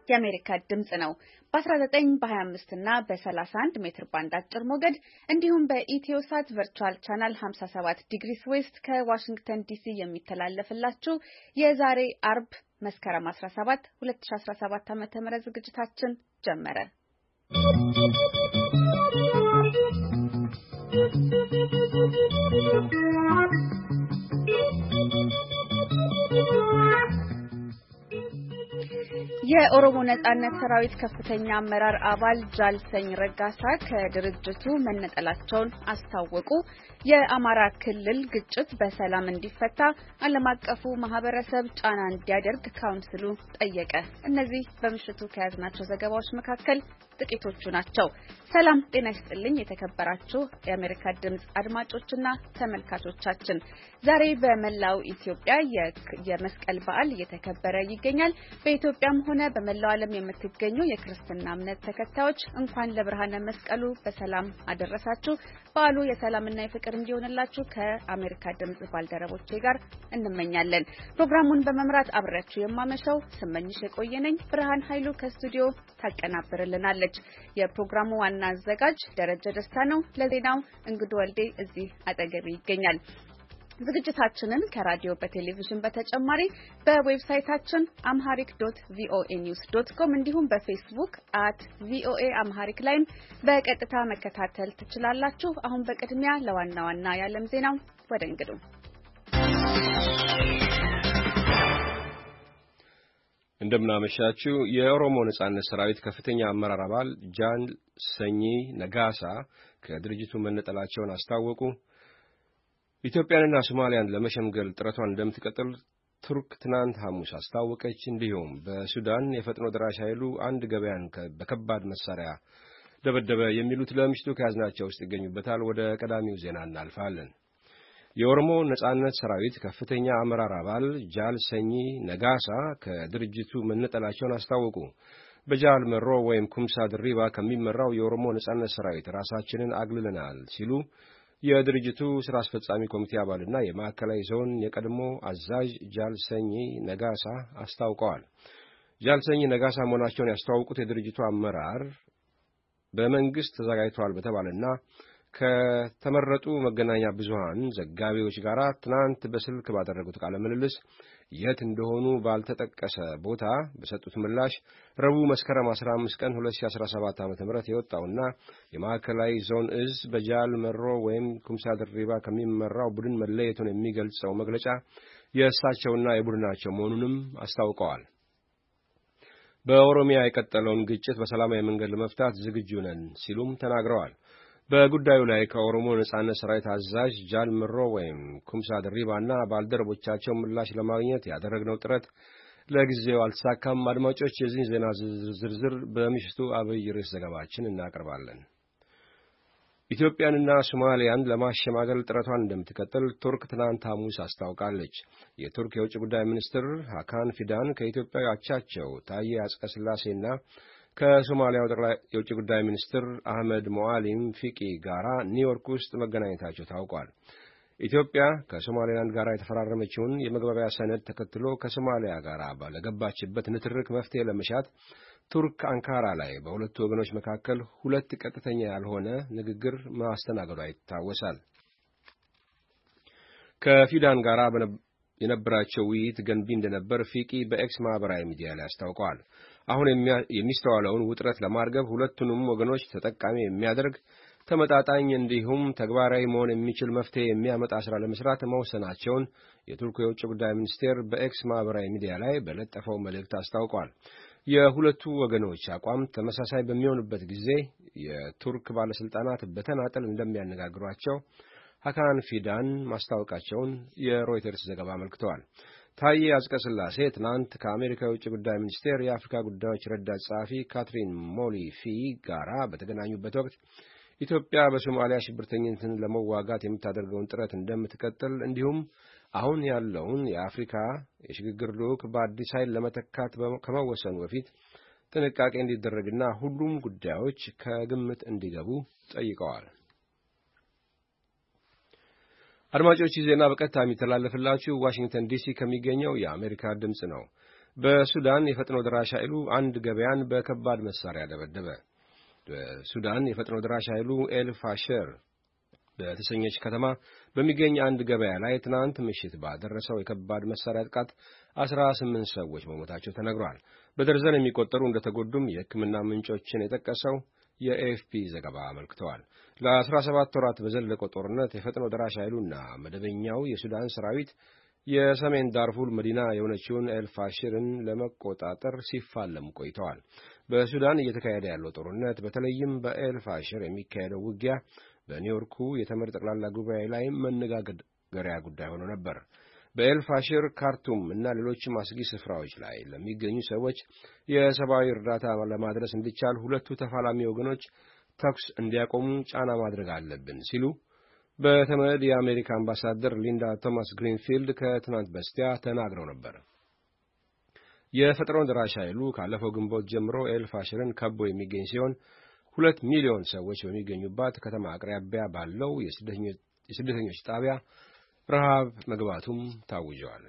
የአሜሪካ ድምጽ ነው። በ19 በ25 እና በ31 ሜትር ባንድ አጭር ሞገድ እንዲሁም በኢትዮሳት ቨርቹዋል ቻናል 57 ዲግሪስ ዌስት ከዋሽንግተን ዲሲ የሚተላለፍላችሁ የዛሬ አርብ መስከረም 17 2017 ዓ.ም ዝግጅታችን ጀመረ። የኦሮሞ ነጻነት ሰራዊት ከፍተኛ አመራር አባል ጃልሰኝ ረጋሳ ከድርጅቱ መነጠላቸውን አስታወቁ። የአማራ ክልል ግጭት በሰላም እንዲፈታ ዓለም አቀፉ ማህበረሰብ ጫና እንዲያደርግ ካውንስሉ ጠየቀ። እነዚህ በምሽቱ ከያዝናቸው ዘገባዎች መካከል ጥቂቶቹ ናቸው። ሰላም ጤና ይስጥልኝ የተከበራችሁ የአሜሪካ ድምጽ አድማጮችና ተመልካቾቻችን፣ ዛሬ በመላው ኢትዮጵያ የመስቀል በዓል እየተከበረ ይገኛል። በኢትዮጵያም ሆነ በመላው ዓለም የምትገኙ የክርስትና እምነት ተከታዮች እንኳን ለብርሃነ መስቀሉ በሰላም አደረሳችሁ። በዓሉ የሰላምና የፍቅር እንዲሆንላችሁ ከአሜሪካ ድምጽ ባልደረቦቼ ጋር እንመኛለን። ፕሮግራሙን በመምራት አብሬያችሁ የማመሸው ስመኝሽ የቆየነኝ። ብርሃን ኃይሉ ከስቱዲዮ ታቀናብርልናለች። የፕሮግራሙ ዋና አዘጋጅ ደረጀ ደስታ ነው። ለዜናው እንግዱ ወልዴ እዚህ አጠገቤ ይገኛል። ዝግጅታችንን ከራዲዮ በቴሌቪዥን በተጨማሪ በዌብሳይታችን amharic.voanews.com እንዲሁም በፌስቡክ @voaamharic ላይም በቀጥታ መከታተል ትችላላችሁ። አሁን በቅድሚያ ለዋና ዋና የዓለም ዜናው ወደ እንግዱ። እንደምናመሻችሁ። የኦሮሞ ነጻነት ሰራዊት ከፍተኛ አመራር አባል ጃልሰኝ ነጋሳ ከድርጅቱ መነጠላቸውን አስታወቁ። ኢትዮጵያንና ሶማሊያን ለመሸምገል ጥረቷን እንደምትቀጥል ቱርክ ትናንት ሐሙስ አስታወቀች። እንዲሁም በሱዳን የፈጥኖ ደራሽ ኃይሉ አንድ ገበያን በከባድ መሳሪያ ደበደበ። የሚሉት ለምሽቱ ከያዝናቸው ውስጥ ይገኙበታል። ወደ ቀዳሚው ዜና እናልፋለን። የኦሮሞ ነጻነት ሰራዊት ከፍተኛ አመራር አባል ጃልሰኝ ነጋሳ ከድርጅቱ መነጠላቸውን አስታወቁ። በጃል መሮ ወይም ኩምሳ ድሪባ ከሚመራው የኦሮሞ ነጻነት ሰራዊት ራሳችንን አግልለናል ሲሉ የድርጅቱ ስራ አስፈጻሚ ኮሚቴ አባልና የማዕከላዊ ዞን የቀድሞ አዛዥ ጃልሰኝ ነጋሳ አስታውቀዋል። ጃልሰኝ ነጋሳ መሆናቸውን ያስተዋወቁት የድርጅቱ አመራር በመንግስት ተዘጋጅቷል በተባለና ከተመረጡ መገናኛ ብዙሃን ዘጋቢዎች ጋር ትናንት በስልክ ባደረጉት ቃለ ምልልስ የት እንደሆኑ ባልተጠቀሰ ቦታ በሰጡት ምላሽ ረቡዕ መስከረም 15 ቀን 2017 ዓ.ም የወጣውና የማዕከላዊ ዞን እዝ በጃል መሮ ወይም ኩምሳ ድሪባ ከሚመራው ቡድን መለየቱን የሚገልጸው መግለጫ የእሳቸውና የቡድናቸው መሆኑንም አስታውቀዋል። በኦሮሚያ የቀጠለውን ግጭት በሰላማዊ መንገድ ለመፍታት ዝግጁ ነን ሲሉም ተናግረዋል። በጉዳዩ ላይ ከኦሮሞ ነጻነት ሰራዊት አዛዥ ጃል መሮ ወይም ኩምሳ ድሪባና ባልደረቦቻቸው ምላሽ ለማግኘት ያደረግነው ጥረት ለጊዜው አልተሳካም። አድማጮች፣ የዚህ ዜና ዝርዝር በምሽቱ አብይ ርዕስ ዘገባችን እናቀርባለን። ኢትዮጵያንና ሶማሊያን ለማሸማገል ጥረቷን እንደምትቀጥል ቱርክ ትናንት ሐሙስ አስታውቃለች። የቱርክ የውጭ ጉዳይ ሚኒስትር ሀካን ፊዳን ከኢትዮጵያ አቻቸው ታዬ አጽቀሥላሴና ከሶማሊያው ጠቅላይ የውጭ ጉዳይ ሚኒስትር አህመድ ሞአሊም ፊቂ ጋራ ኒውዮርክ ውስጥ መገናኘታቸው ታውቋል። ኢትዮጵያ ከሶማሊላንድ ጋር የተፈራረመችውን የመግባቢያ ሰነድ ተከትሎ ከሶማሊያ ጋር ባለገባችበት ንትርክ መፍትሄ ለመሻት ቱርክ አንካራ ላይ በሁለቱ ወገኖች መካከል ሁለት ቀጥተኛ ያልሆነ ንግግር ማስተናገዷ ይታወሳል። ከፊዳን ጋር የነበራቸው ውይይት ገንቢ እንደነበር ፊቂ በኤክስ ማህበራዊ ሚዲያ ላይ አስታውቀዋል። አሁን የሚስተዋለውን ውጥረት ለማርገብ ሁለቱንም ወገኖች ተጠቃሚ የሚያደርግ ተመጣጣኝ እንዲሁም ተግባራዊ መሆን የሚችል መፍትሄ የሚያመጣ ስራ ለመስራት መወሰናቸውን የቱርክ የውጭ ጉዳይ ሚኒስቴር በኤክስ ማህበራዊ ሚዲያ ላይ በለጠፈው መልእክት አስታውቋል። የሁለቱ ወገኖች አቋም ተመሳሳይ በሚሆንበት ጊዜ የቱርክ ባለስልጣናት በተናጠል እንደሚያነጋግሯቸው ሀካን ፊዳን ማስታወቃቸውን የሮይተርስ ዘገባ አመልክተዋል። ታዬ አጽቀሥላሴ ትናንት ከአሜሪካ የውጭ ጉዳይ ሚኒስቴር የአፍሪካ ጉዳዮች ረዳት ጸሐፊ ካትሪን ሞሊፊ ጋራ በተገናኙበት ወቅት ኢትዮጵያ በሶማሊያ ሽብርተኝነትን ለመዋጋት የምታደርገውን ጥረት እንደምትቀጥል እንዲሁም አሁን ያለውን የአፍሪካ የሽግግር ልዑክ በአዲስ ኃይል ለመተካት ከመወሰኑ በፊት ጥንቃቄ እንዲደረግና ሁሉም ጉዳዮች ከግምት እንዲገቡ ጠይቀዋል። አድማጮች ዜና በቀጥታ የሚተላለፍላችሁ ዋሽንግተን ዲሲ ከሚገኘው የአሜሪካ ድምጽ ነው። በሱዳን የፈጥኖ ደራሽ ኃይሉ አንድ ገበያን በከባድ መሳሪያ ደበደበ። በሱዳን የፈጥኖ ደራሽ ኃይሉ ኤልፋሸር በተሰኘች ከተማ በሚገኝ አንድ ገበያ ላይ ትናንት ምሽት ባደረሰው የከባድ መሳሪያ ጥቃት 18 ሰዎች መሞታቸው ተነግሯል። በደርዘን የሚቆጠሩ እንደተጎዱም የሕክምና ምንጮችን የጠቀሰው የኤኤፍፒ ዘገባ አመልክተዋል። ለ17 ወራት በዘለቀው ጦርነት የፈጥኖ ደራሽ ኃይሉና መደበኛው የሱዳን ሰራዊት የሰሜን ዳርፉር መዲና የሆነችውን ኤልፋሽርን ለመቆጣጠር ሲፋለሙ ቆይተዋል። በሱዳን እየተካሄደ ያለው ጦርነት በተለይም በኤልፋሽር የሚካሄደው ውጊያ በኒውዮርኩ የተመድ ጠቅላላ ጉባኤ ላይ መነጋገሪያ ጉዳይ ሆኖ ነበር። በኤልፋሽር፣ ካርቱም እና ሌሎችም አስጊ ስፍራዎች ላይ ለሚገኙ ሰዎች የሰብአዊ እርዳታ ለማድረስ እንዲቻል ሁለቱ ተፋላሚ ወገኖች ተኩስ እንዲያቆሙ ጫና ማድረግ አለብን ሲሉ በተመድ የአሜሪካ አምባሳደር ሊንዳ ቶማስ ግሪንፊልድ ከትናንት በስቲያ ተናግረው ነበር። የፈጥኖ ደራሽ ኃይሉ ካለፈው ግንቦት ጀምሮ ኤልፋሽርን ከቦ የሚገኝ ሲሆን 2 ሚሊዮን ሰዎች በሚገኙባት ከተማ አቅራቢያ ባለው የስደተኞች ጣቢያ ረሃብ መግባቱም ታውጀዋል።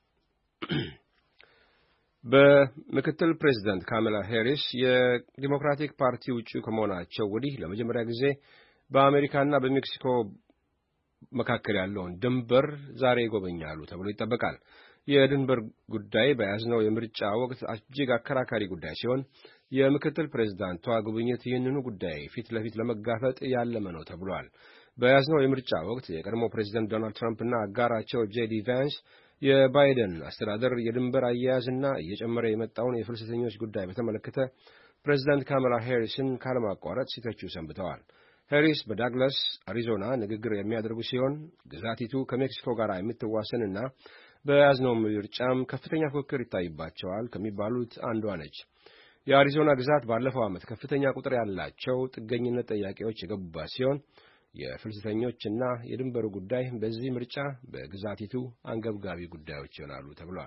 በምክትል ፕሬዚዳንት ካማላ ሄሪስ የዲሞክራቲክ ፓርቲ ውጪ ከመሆናቸው ወዲህ ለመጀመሪያ ጊዜ በአሜሪካና በሜክሲኮ መካከል ያለውን ድንበር ዛሬ ይጎበኛሉ ተብሎ ይጠበቃል። የድንበር ጉዳይ በያዝነው የምርጫ ወቅት እጅግ አከራካሪ ጉዳይ ሲሆን የምክትል ፕሬዝዳንቷ ጉብኝት ይህንኑ ጉዳይ ፊት ለፊት ለመጋፈጥ ያለመ ነው ተብሏል። በያዝነው የምርጫ ወቅት የቀድሞ ፕሬዝዳንት ዶናልድ ትራምፕና አጋራቸው ጄዲ ቫንስ የባይደን አስተዳደር የድንበር አያያዝና እየጨመረ የመጣውን የፍልሰተኞች ጉዳይ በተመለከተ ፕሬዝዳንት ካማላ ሄሪስን ካለማቋረጥ ሲተቹ ሰንብተዋል። ሄሪስ በዳግላስ አሪዞና ንግግር የሚያደርጉ ሲሆን ግዛቲቱ ከሜክሲኮ ጋር የምትዋሰንና በያዝነው ምርጫም ከፍተኛ ፉክክር ይታይባቸዋል ከሚባሉት አንዷ ነች። የአሪዞና ግዛት ባለፈው ዓመት ከፍተኛ ቁጥር ያላቸው ጥገኝነት ጠያቂዎች የገቡባት ሲሆን የፍልሰተኞችና የድንበሩ ጉዳይ በዚህ ምርጫ በግዛቲቱ አንገብጋቢ ጉዳዮች ይሆናሉ ተብሏል።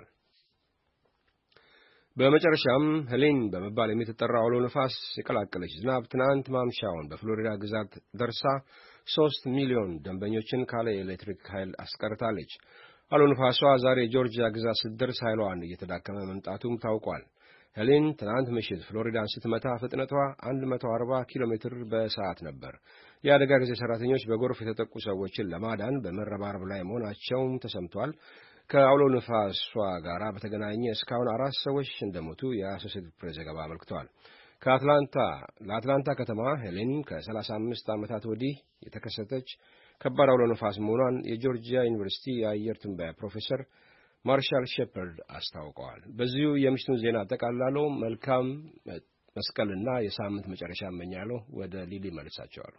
በመጨረሻም ሄሌን በመባል የምትጠራው አውሎ ነፋስ የቀላቀለች ዝናብ ትናንት ማምሻውን በፍሎሪዳ ግዛት ደርሳ 3 ሚሊዮን ደንበኞችን ካለ የኤሌክትሪክ ኃይል አስቀርታለች። አውሎ ነፋሷ ዛሬ ጆርጂያ ግዛት ስትደርስ ኃይሏን እየተዳከመ መምጣቱም ታውቋል። ሄሌን ትናንት ምሽት ፍሎሪዳን ስትመታ ፍጥነቷ 140 ኪሎ ሜትር በሰዓት ነበር። የአደጋ ጊዜ ሰራተኞች በጎርፍ የተጠቁ ሰዎችን ለማዳን በመረባረብ ላይ መሆናቸውም ተሰምቷል። ከአውሎ ነፋሷ ጋር በተገናኘ እስካሁን 4 ሰዎች እንደሞቱ የአሶሴትድ ፕሬስ ዘገባ አመልክቷል። ለአትላንታ ከተማ ሄሌን ከ35 ዓመታት ወዲህ የተከሰተች ከባድ አውሎ ነፋስ መሆኗን የጆርጂያ ዩኒቨርሲቲ የአየር ትንበያ ፕሮፌሰር ማርሻል ሼፐርድ አስታውቀዋል። በዚሁ የምሽቱን ዜና አጠቃላለሁ። መልካም መስቀልና የሳምንት መጨረሻ እመኛለሁ። ወደ ሊሊ መልሳቸዋለሁ።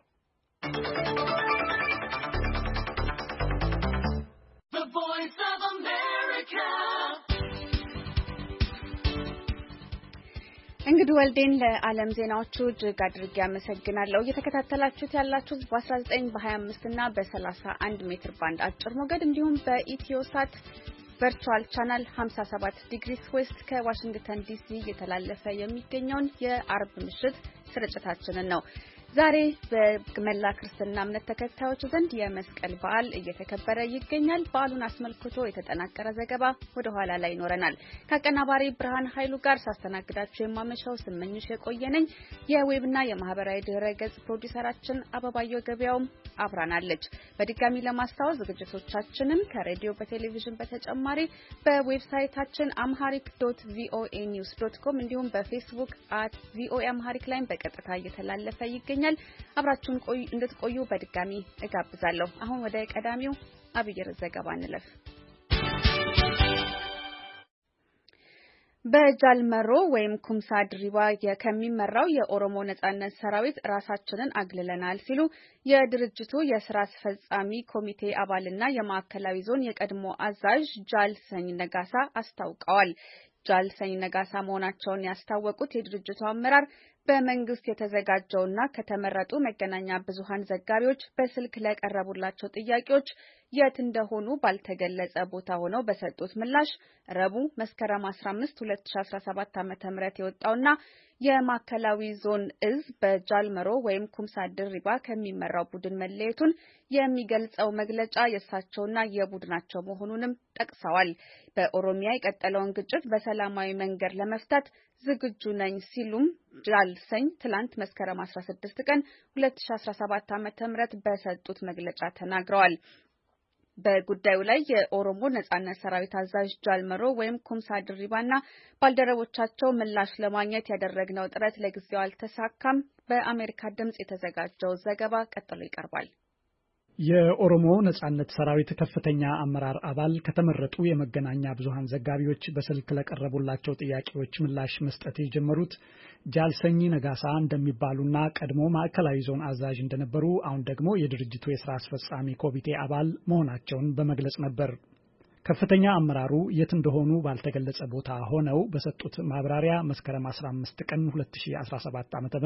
እንግዲህ ወልዴን ለዓለም ዜናዎቹ እጅግ አድርጌ አመሰግናለሁ። እየተከታተላችሁት ያላችሁት በ19 በ25 እና በ31 ሜትር ባንድ አጭር ሞገድ እንዲሁም በኢትዮሳት ቨርቹዋል ቻናል 57 ዲግሪስ ዌስት ከዋሽንግተን ዲሲ እየተላለፈ የሚገኘውን የአርብ ምሽት ስርጭታችንን ነው። ዛሬ በመላ ክርስትና እምነት ተከታዮች ዘንድ የመስቀል በዓል እየተከበረ ይገኛል። በዓሉን አስመልክቶ የተጠናቀረ ዘገባ ወደ ኋላ ላይ ይኖረናል። ከአቀናባሪ ብርሃን ኃይሉ ጋር ሳስተናግዳችሁ የማመሻው ስመኝሽ የቆየነኝ። የዌብና የማህበራዊ ድረ-ገጽ ፕሮዲውሰራችን አበባየው ገበያውም አብራናለች። በድጋሚ ለማስታወስ ዝግጅቶቻችንን ከሬዲዮ በቴሌቪዥን በተጨማሪ በዌብሳይታችን amharic.voanews.com እንዲሁም በፌስቡክ @voa amharic ላይ በቀጥታ እየተላለፈ ይገኛል። አብራችሁን እንድትቆዩ በድጋሚ እጋብዛለሁ። አሁን ወደ ቀዳሚው አብይ ርዕስ ዘገባ እንለፍ። በጃልመሮ ወይም ኩምሳ ድሪባ ከሚመራው የኦሮሞ ነጻነት ሰራዊት ራሳችንን አግልለናል ሲሉ የድርጅቱ የስራ አስፈጻሚ ኮሚቴ አባልና የማዕከላዊ ዞን የቀድሞ አዛዥ ጃልሰኝ ነጋሳ አስታውቀዋል። ጃልሰኝ ነጋሳ መሆናቸውን ያስታወቁት የድርጅቱ አመራር በመንግስት የተዘጋጀውና ከተመረጡ መገናኛ ብዙሃን ዘጋቢዎች በስልክ ለቀረቡላቸው ጥያቄዎች የት እንደሆኑ ባልተገለጸ ቦታ ሆነው በሰጡት ምላሽ ረቡዕ መስከረም 15 2017 ዓ.ም የወጣውና የማዕከላዊ ዞን እዝ በጃልመሮ ወይም ኩምሳ ድሪባ ከሚመራው ቡድን መለየቱን የሚገልጸው መግለጫ የእሳቸውና የቡድናቸው መሆኑንም ጠቅሰዋል። በኦሮሚያ የቀጠለውን ግጭት በሰላማዊ መንገድ ለመፍታት ዝግጁ ነኝ ሲሉም ጃልሰኝ ትላንት መስከረም 16 ቀን 2017 ዓ.ም በሰጡት መግለጫ ተናግረዋል። በጉዳዩ ላይ የኦሮሞ ነጻነት ሰራዊት አዛዥ ጃልመሮ ወይም ኩምሳ ድሪባና ባልደረቦቻቸው ምላሽ ለማግኘት ያደረግነው ጥረት ለጊዜው አልተሳካም። በአሜሪካ ድምጽ የተዘጋጀው ዘገባ ቀጥሎ ይቀርባል። የኦሮሞ ነጻነት ሰራዊት ከፍተኛ አመራር አባል ከተመረጡ የመገናኛ ብዙሃን ዘጋቢዎች በስልክ ለቀረቡላቸው ጥያቄዎች ምላሽ መስጠት የጀመሩት ጃልሰኝ ነጋሳ እንደሚባሉና ቀድሞ ማዕከላዊ ዞን አዛዥ እንደነበሩ አሁን ደግሞ የድርጅቱ የሥራ አስፈጻሚ ኮሚቴ አባል መሆናቸውን በመግለጽ ነበር። ከፍተኛ አመራሩ የት እንደሆኑ ባልተገለጸ ቦታ ሆነው በሰጡት ማብራሪያ መስከረም 15 ቀን 2017 ዓ.ም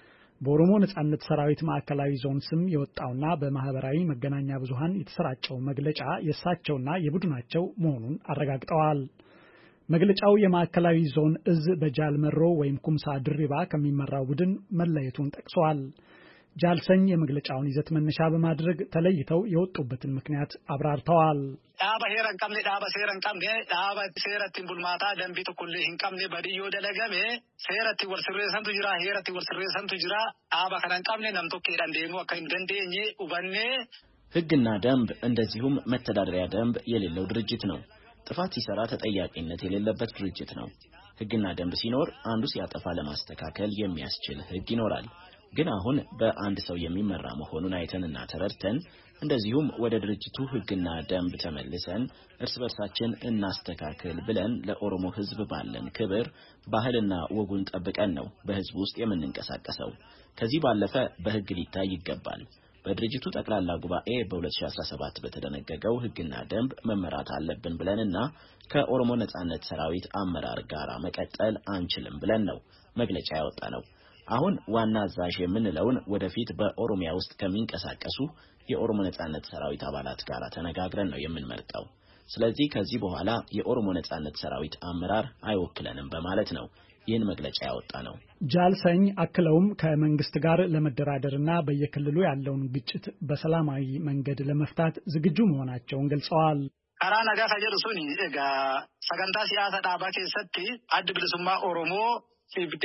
በኦሮሞ ነጻነት ሰራዊት ማዕከላዊ ዞን ስም የወጣውና በማህበራዊ መገናኛ ብዙሃን የተሰራጨው መግለጫ የእሳቸውና የቡድናቸው መሆኑን አረጋግጠዋል። መግለጫው የማዕከላዊ ዞን እዝ በጃልመሮ ወይም ኩምሳ ድሪባ ከሚመራው ቡድን መለየቱን ጠቅሷል። ጃልሰኝ የመግለጫውን ይዘት መነሻ በማድረግ ተለይተው የወጡበትን ምክንያት አብራርተዋል። ዳባ ሄረን ቀምኔ ዳባ ሴረን ቀምኔ ዳባ ሴረቲን ቡልማታ ደንቢቱ ኩል ሂንቀምኔ በድዮ ደለገሜ ሴረቲ ወልስሬሰንቱ ጅራ ሄረቲ ወልስሬሰንቱ ጅራ ዳባ ከነን ቀምኔ ነምቶኬ ዳንዴኑ አከን ደንዴኝ ኡበኔ ሕግና ደንብ እንደዚሁም መተዳደሪያ ደንብ የሌለው ድርጅት ነው። ጥፋት ሲሰራ ተጠያቂነት የሌለበት ድርጅት ነው። ሕግና ደንብ ሲኖር አንዱ ሲያጠፋ ለማስተካከል የሚያስችል ሕግ ይኖራል። ግን አሁን በአንድ ሰው የሚመራ መሆኑን አይተንና ተረድተን እንደዚሁም ወደ ድርጅቱ ሕግና ደንብ ተመልሰን እርስ በርሳችን እናስተካክል ብለን ለኦሮሞ ሕዝብ ባለን ክብር ባህልና ወጉን ጠብቀን ነው በሕዝብ ውስጥ የምንንቀሳቀሰው። ከዚህ ባለፈ በሕግ ሊታይ ይገባል። በድርጅቱ ጠቅላላ ጉባኤ በ2017 በተደነገገው ሕግና ደንብ መመራት አለብን ብለንና ከኦሮሞ ነጻነት ሰራዊት አመራር ጋር መቀጠል አንችልም ብለን ነው መግለጫ ያወጣ ነው። አሁን ዋና አዛዥ የምንለውን ወደፊት በኦሮሚያ ውስጥ ከሚንቀሳቀሱ የኦሮሞ ነጻነት ሰራዊት አባላት ጋር ተነጋግረን ነው የምንመርጠው። ስለዚህ ከዚህ በኋላ የኦሮሞ ነጻነት ሰራዊት አመራር አይወክለንም በማለት ነው ይህን መግለጫ ያወጣ ነው። ጃልሰኝ አክለውም ከመንግስት ጋር ለመደራደርና በየክልሉ ያለውን ግጭት በሰላማዊ መንገድ ለመፍታት ዝግጁ መሆናቸውን ገልጸዋል። ካራ ነጋ ከጀርሱኒ ኤጋ ሰገንታ ሲያሳ ዳባ ኬሰቲ አድ ብልሱማ ኦሮሞ ሲብዴ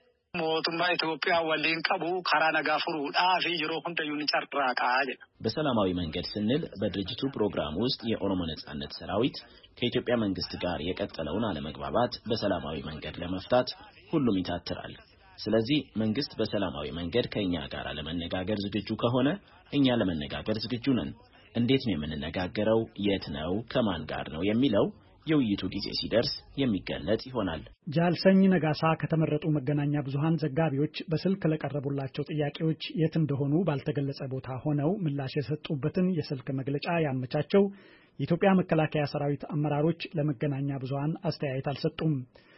ሞቱማ ኢትዮጵያ ወሊን ቀቡ ካራ ነጋ ፍሩዳ ፊ ጅሮ ሁንደዩን ጨርራቃ በሰላማዊ መንገድ ስንል በድርጅቱ ፕሮግራም ውስጥ የኦሮሞ ነጻነት ሰራዊት ከኢትዮጵያ መንግስት ጋር የቀጠለውን አለመግባባት በሰላማዊ መንገድ ለመፍታት ሁሉም ይታትራል። ስለዚህ መንግስት በሰላማዊ መንገድ ከኛ ጋር ለመነጋገር ዝግጁ ከሆነ እኛ ለመነጋገር ዝግጁ ነን። እንዴት ነው የምንነጋገረው? የት ነው? ከማን ጋር ነው የሚለው የውይይቱ ጊዜ ሲደርስ የሚገለጽ ይሆናል። ጃልሰኝ ነጋሳ ከተመረጡ መገናኛ ብዙሃን ዘጋቢዎች በስልክ ለቀረቡላቸው ጥያቄዎች የት እንደሆኑ ባልተገለጸ ቦታ ሆነው ምላሽ የሰጡበትን የስልክ መግለጫ ያመቻቸው የኢትዮጵያ መከላከያ ሰራዊት አመራሮች ለመገናኛ ብዙሃን አስተያየት አልሰጡም።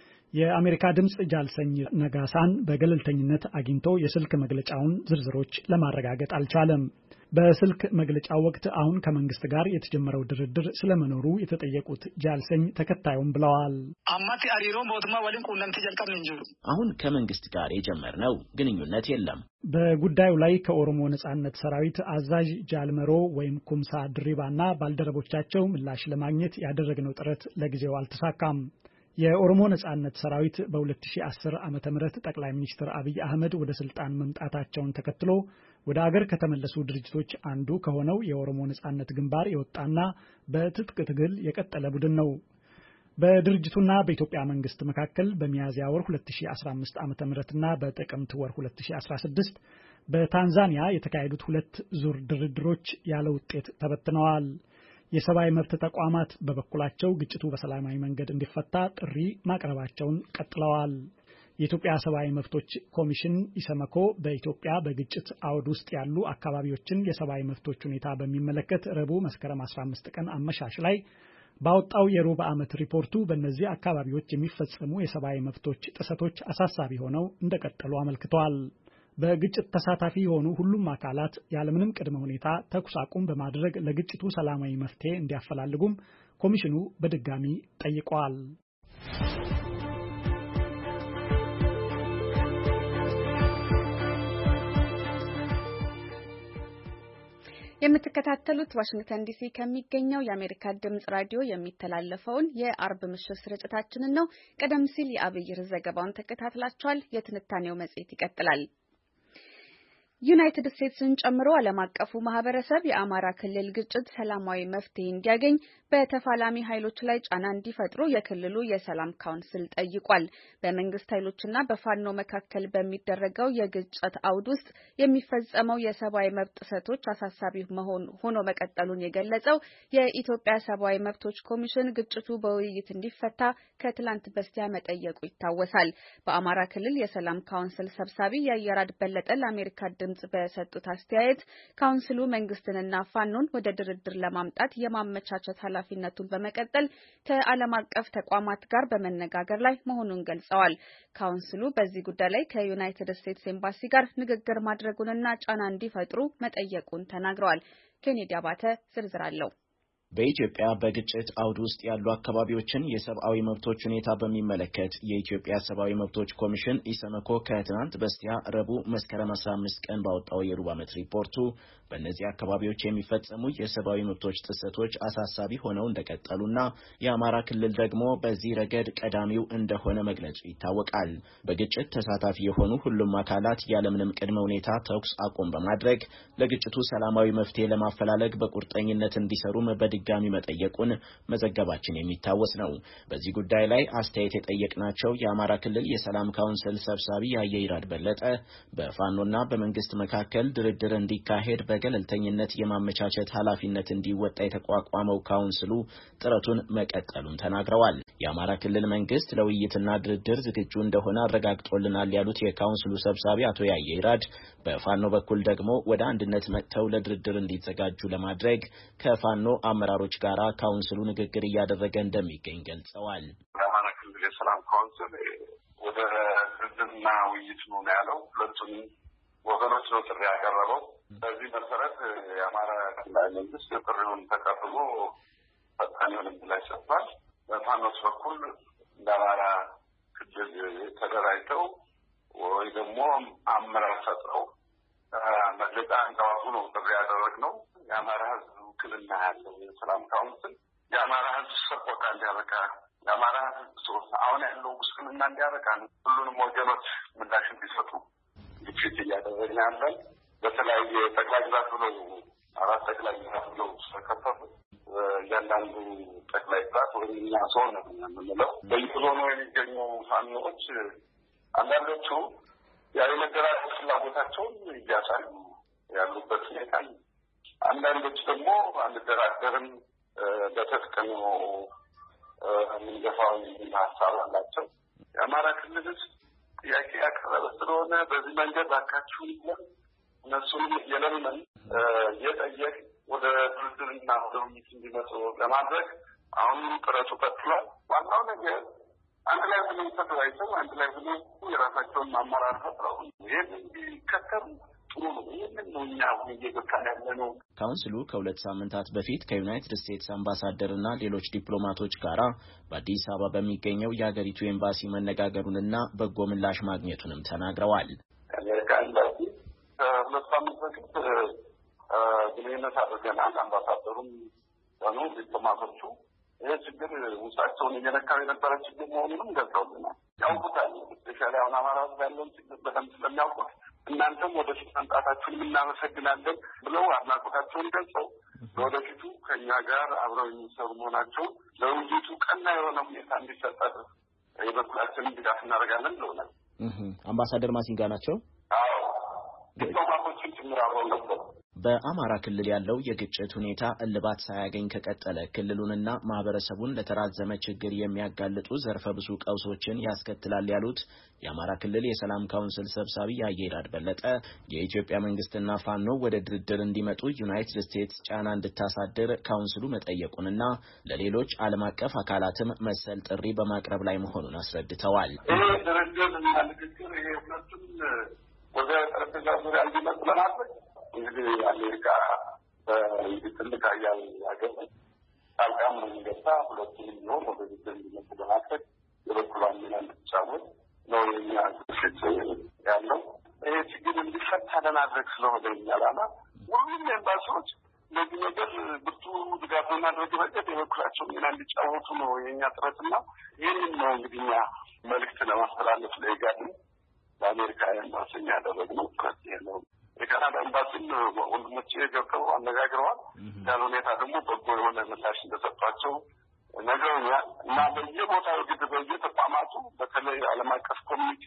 የአሜሪካ ድምጽ ጃልሰኝ ነጋሳን በገለልተኝነት አግኝቶ የስልክ መግለጫውን ዝርዝሮች ለማረጋገጥ አልቻለም። በስልክ መግለጫው ወቅት አሁን ከመንግስት ጋር የተጀመረው ድርድር ስለመኖሩ የተጠየቁት ጃልሰኝ ተከታዩም ብለዋል። አማቲ አሪሮ ሞትማ ወሊን ቁነንቲ ጀልቀም እንጂ አሁን ከመንግስት ጋር የጀመርነው ግንኙነት የለም። በጉዳዩ ላይ ከኦሮሞ ነጻነት ሰራዊት አዛዥ ጃልመሮ ወይም ኩምሳ ድሪባና ባልደረቦቻቸው ምላሽ ለማግኘት ያደረግነው ጥረት ለጊዜው አልተሳካም። የኦሮሞ ነጻነት ሰራዊት በ2010 ዓመተ ምህረት ጠቅላይ ሚኒስትር አብይ አህመድ ወደ ስልጣን መምጣታቸውን ተከትሎ ወደ አገር ከተመለሱ ድርጅቶች አንዱ ከሆነው የኦሮሞ ነጻነት ግንባር የወጣና በትጥቅ ትግል የቀጠለ ቡድን ነው። በድርጅቱና በኢትዮጵያ መንግስት መካከል በሚያዝያ ወር 2015 ዓመተ ምህረትና በጥቅምት ወር 2016 በታንዛኒያ የተካሄዱት ሁለት ዙር ድርድሮች ያለ ውጤት ተበትነዋል። የሰብአዊ መብት ተቋማት በበኩላቸው ግጭቱ በሰላማዊ መንገድ እንዲፈታ ጥሪ ማቅረባቸውን ቀጥለዋል። የኢትዮጵያ ሰብአዊ መብቶች ኮሚሽን ኢሰመኮ በኢትዮጵያ በግጭት አውድ ውስጥ ያሉ አካባቢዎችን የሰብአዊ መብቶች ሁኔታ በሚመለከት ረቡዕ መስከረም 15 ቀን አመሻሽ ላይ ባወጣው የሩብ ዓመት ሪፖርቱ በእነዚህ አካባቢዎች የሚፈጸሙ የሰብአዊ መብቶች ጥሰቶች አሳሳቢ ሆነው እንደቀጠሉ አመልክተዋል። በግጭት ተሳታፊ የሆኑ ሁሉም አካላት ያለምንም ቅድመ ሁኔታ ተኩስ አቁም በማድረግ ለግጭቱ ሰላማዊ መፍትሄ እንዲያፈላልጉም ኮሚሽኑ በድጋሚ ጠይቋል። የምትከታተሉት ዋሽንግተን ዲሲ ከሚገኘው የአሜሪካ ድምጽ ራዲዮ የሚተላለፈውን የአርብ ምሽት ስርጭታችንን ነው። ቀደም ሲል የአብይር ዘገባውን ተከታትላችኋል። የትንታኔው መጽሔት ይቀጥላል። ዩናይትድ ስቴትስን ጨምሮ ዓለም አቀፉ ማህበረሰብ የአማራ ክልል ግጭት ሰላማዊ መፍትሄ እንዲያገኝ በተፋላሚ ኃይሎች ላይ ጫና እንዲፈጥሩ የክልሉ የሰላም ካውንስል ጠይቋል። በመንግስት ኃይሎችና በፋኖ መካከል በሚደረገው የግጭት አውድ ውስጥ የሚፈጸመው የሰብአዊ መብት ጥሰቶች አሳሳቢ ሆኖ መቀጠሉን የገለጸው የኢትዮጵያ ሰብአዊ መብቶች ኮሚሽን ግጭቱ በውይይት እንዲፈታ ከትላንት በስቲያ መጠየቁ ይታወሳል። በአማራ ክልል የሰላም ካውንስል ሰብሳቢ የአየራድ በለጠ ለአሜሪካ ድምጽ በሰጡት አስተያየት ካውንስሉ መንግስትንና ፋኖን ወደ ድርድር ለማምጣት የማመቻቸት ኃላፊነቱን በመቀጠል ከዓለም አቀፍ ተቋማት ጋር በመነጋገር ላይ መሆኑን ገልጸዋል። ካውንስሉ በዚህ ጉዳይ ላይ ከዩናይትድ ስቴትስ ኤምባሲ ጋር ንግግር ማድረጉንና ጫና እንዲፈጥሩ መጠየቁን ተናግረዋል። ኬኔዲ አባተ ዝርዝር አለው። በኢትዮጵያ በግጭት አውድ ውስጥ ያሉ አካባቢዎችን የሰብአዊ መብቶች ሁኔታ በሚመለከት የኢትዮጵያ ሰብአዊ መብቶች ኮሚሽን ኢሰመኮ ከትናንት በስቲያ ረቡዕ መስከረም 15 ቀን ባወጣው የሩብ ዓመት ሪፖርቱ በእነዚህ አካባቢዎች የሚፈጸሙ የሰብአዊ መብቶች ጥሰቶች አሳሳቢ ሆነው እንደቀጠሉና የአማራ ክልል ደግሞ በዚህ ረገድ ቀዳሚው እንደሆነ መግለጹ ይታወቃል። በግጭት ተሳታፊ የሆኑ ሁሉም አካላት ያለምንም ቅድመ ሁኔታ ተኩስ አቁም በማድረግ ለግጭቱ ሰላማዊ መፍትሄ ለማፈላለግ በቁርጠኝነት እንዲሰሩም በድጋሚ መጠየቁን መዘገባችን የሚታወስ ነው። በዚህ ጉዳይ ላይ አስተያየት የጠየቅናቸው የአማራ ክልል የሰላም ካውንስል ሰብሳቢ የአየይራድ በለጠ በፋኖና በመንግስት መካከል ድርድር እንዲካሄድ በገለልተኝነት የማመቻቸት ኃላፊነት እንዲወጣ የተቋቋመው ካውንስሉ ጥረቱን መቀጠሉን ተናግረዋል። የአማራ ክልል መንግስት ለውይይትና ድርድር ዝግጁ እንደሆነ አረጋግጦልናል ያሉት የካውንስሉ ሰብሳቢ አቶ ያየይራድ በፋኖ በኩል ደግሞ ወደ አንድነት መጥተው ለድርድር እንዲዘጋጁ ለማድረግ ከፋኖ አመራሮች ጋር ካውንስሉ ንግግር እያደረገ እንደሚገኝ ገልጸዋል። የአማራ ክልል የሰላም ካውንስል ወደ ድርድርና ውይይት ነው ያለው። ሁለቱም ወገኖች ነው ጥሪ ያቀረበው። በዚህ መሰረት የአማራ ክልላዊ መንግስት ጥሪውን ተቀብሎ ፈጣን የሆነ ምላሽ ሰጥቷል። በፋኖስ በኩል ለአማራ ክልል ተደራጅተው ወይ ደግሞ አመራር ፈጥረው መግለጫ እንዲያወጡ ነው ጥሪ ያደረግነው። የአማራ ህዝብ ውክልና ያለው የሰላም ካውንስል የአማራ ህዝብ ሰቆቃ እንዲያበቃ፣ የአማራ ህዝብ አሁን ያለው ውክልና እንዲያበቃ ነው። ሁሉንም ወገኖች ምላሽ እንዲሰጡ ግፊት እያደረግን ያለን። በተለያየ ጠቅላይ ግዛት ብለው 4 ጠቅላይ ግዛት ብለው ተከፈቱ። እያንዳንዱ ጠቅላይ ግዛት ወይም እኛ ሰው ነው የምንለው በየዞኑ የሚገኙ ፋኖዎች አንዳንዶቹ የመደራጀት ፍላጎታቸውን እያሳዩ ያሉበት ሁኔታ፣ አንዳንዶች ደግሞ አንደራደርም በትጥቅ ነው የምንገፋው የሚል ሀሳብ አላቸው። የአማራ ክልል ጥያቄ ያቀረበ ስለሆነ በዚህ መንገድ ባካችሁ ይለን እነሱንም የለምን የጠየቅ ወደ ድርድርና ወደ ውይይት እንዲመጡ ለማድረግ አሁንም ጥረቱ ቀጥሏል። ዋናው ነገር አንድ ላይ ብሎ ተደራጅተው አንድ ላይ ብሎ የራሳቸውን አመራር ፈጥረው ይህን እንዲከተሉ ጥሩ ነው። ይህንን ነው እኛ እየገፋን ያለነው። ካውንስሉ ከ2 ሳምንታት በፊት ከዩናይትድ ስቴትስ አምባሳደርና ሌሎች ዲፕሎማቶች ጋር በአዲስ አበባ በሚገኘው የሀገሪቱ ኤምባሲ መነጋገሩንና በጎ ምላሽ ማግኘቱንም ተናግረዋል። የአሜሪካ ኤምባሲ 2 ሳምንት በፊት ግንኙነት አድርገናል። አምባሳደሩም ሆኑ ዲፕሎማቶቹ ይህ ችግር ውስጣቸውን እየነካው የነበረ ችግር መሆኑንም ገልጸውልናል። ያውቁታል። ስፔሻሊ አሁን አማራ ውስጥ ያለውን ችግር በደንብ ስለሚያውቁት እናንተም ወደፊት መምጣታችሁን እናመሰግናለን ብለው አድናቆታቸውን ገልጸው ለወደፊቱ ከእኛ ጋር አብረው የሚሰሩ መሆናቸውን ለውይይቱ ቀና የሆነ ሁኔታ እንዲሰጠት የበኩላችንን ድጋፍ እናደርጋለን ብለውናል። አምባሳደር ማሲንጋ ናቸው። አዎ ዲፕሎማቶችን ጭምር አብረው ነበር። በአማራ ክልል ያለው የግጭት ሁኔታ እልባት ሳያገኝ ከቀጠለ ክልሉንና ማህበረሰቡን ለተራዘመ ችግር የሚያጋልጡ ዘርፈ ብዙ ቀውሶችን ያስከትላል ያሉት የአማራ ክልል የሰላም ካውንስል ሰብሳቢ ያየራድ በለጠ የኢትዮጵያ መንግስትና ፋኖ ወደ ድርድር እንዲመጡ ዩናይትድ ስቴትስ ጫና እንድታሳድር ካውንስሉ መጠየቁንና ለሌሎች ዓለም አቀፍ አካላትም መሰል ጥሪ በማቅረብ ላይ መሆኑን አስረድተዋል። ድርድርና ንግግር ሁለቱም ወደ ጠረጴዛ ዙሪያ እንዲመጡ ለማድረግ እንግዲህ አሜሪካ ትልቅ ሀያል ሀገር ጣልቃም ገብታ ሁለቱንም ቢሆን ወደ ድርድር እንዲመጡ ለማድረግ የበኩሏን ሚና እንድትጫወት ነው የኛ ግፊት ያለው። ይሄ ችግር እንዲፈታ ለማድረግ ስለሆነ የኛ ዓላማ ሁሉም ኤምባሲዎች ለዚህ ነገር ብርቱ ድጋፍ በማድረግ ረገድ የበኩላቸውን ሚና እንዲጫወቱ ነው የኛ ጥረትና ይህንን ነው እንግዲህ እኛ መልዕክት ለማስተላለፍ ለኢጋድ በአሜሪካ ኤምባሲ ያደረግነው ጥረት ይሄ ነው። የካናዳ ኤምባሲን ወንድሞቼ ገብተው አነጋግረዋል። ያን ሁኔታ ደግሞ በጎ የሆነ ምላሽ እንደሰጧቸው ነገሩኛል እና በየቦታው ግድ በየተቋማቱ በተለይ ዓለም አቀፍ ኮሚኒቲ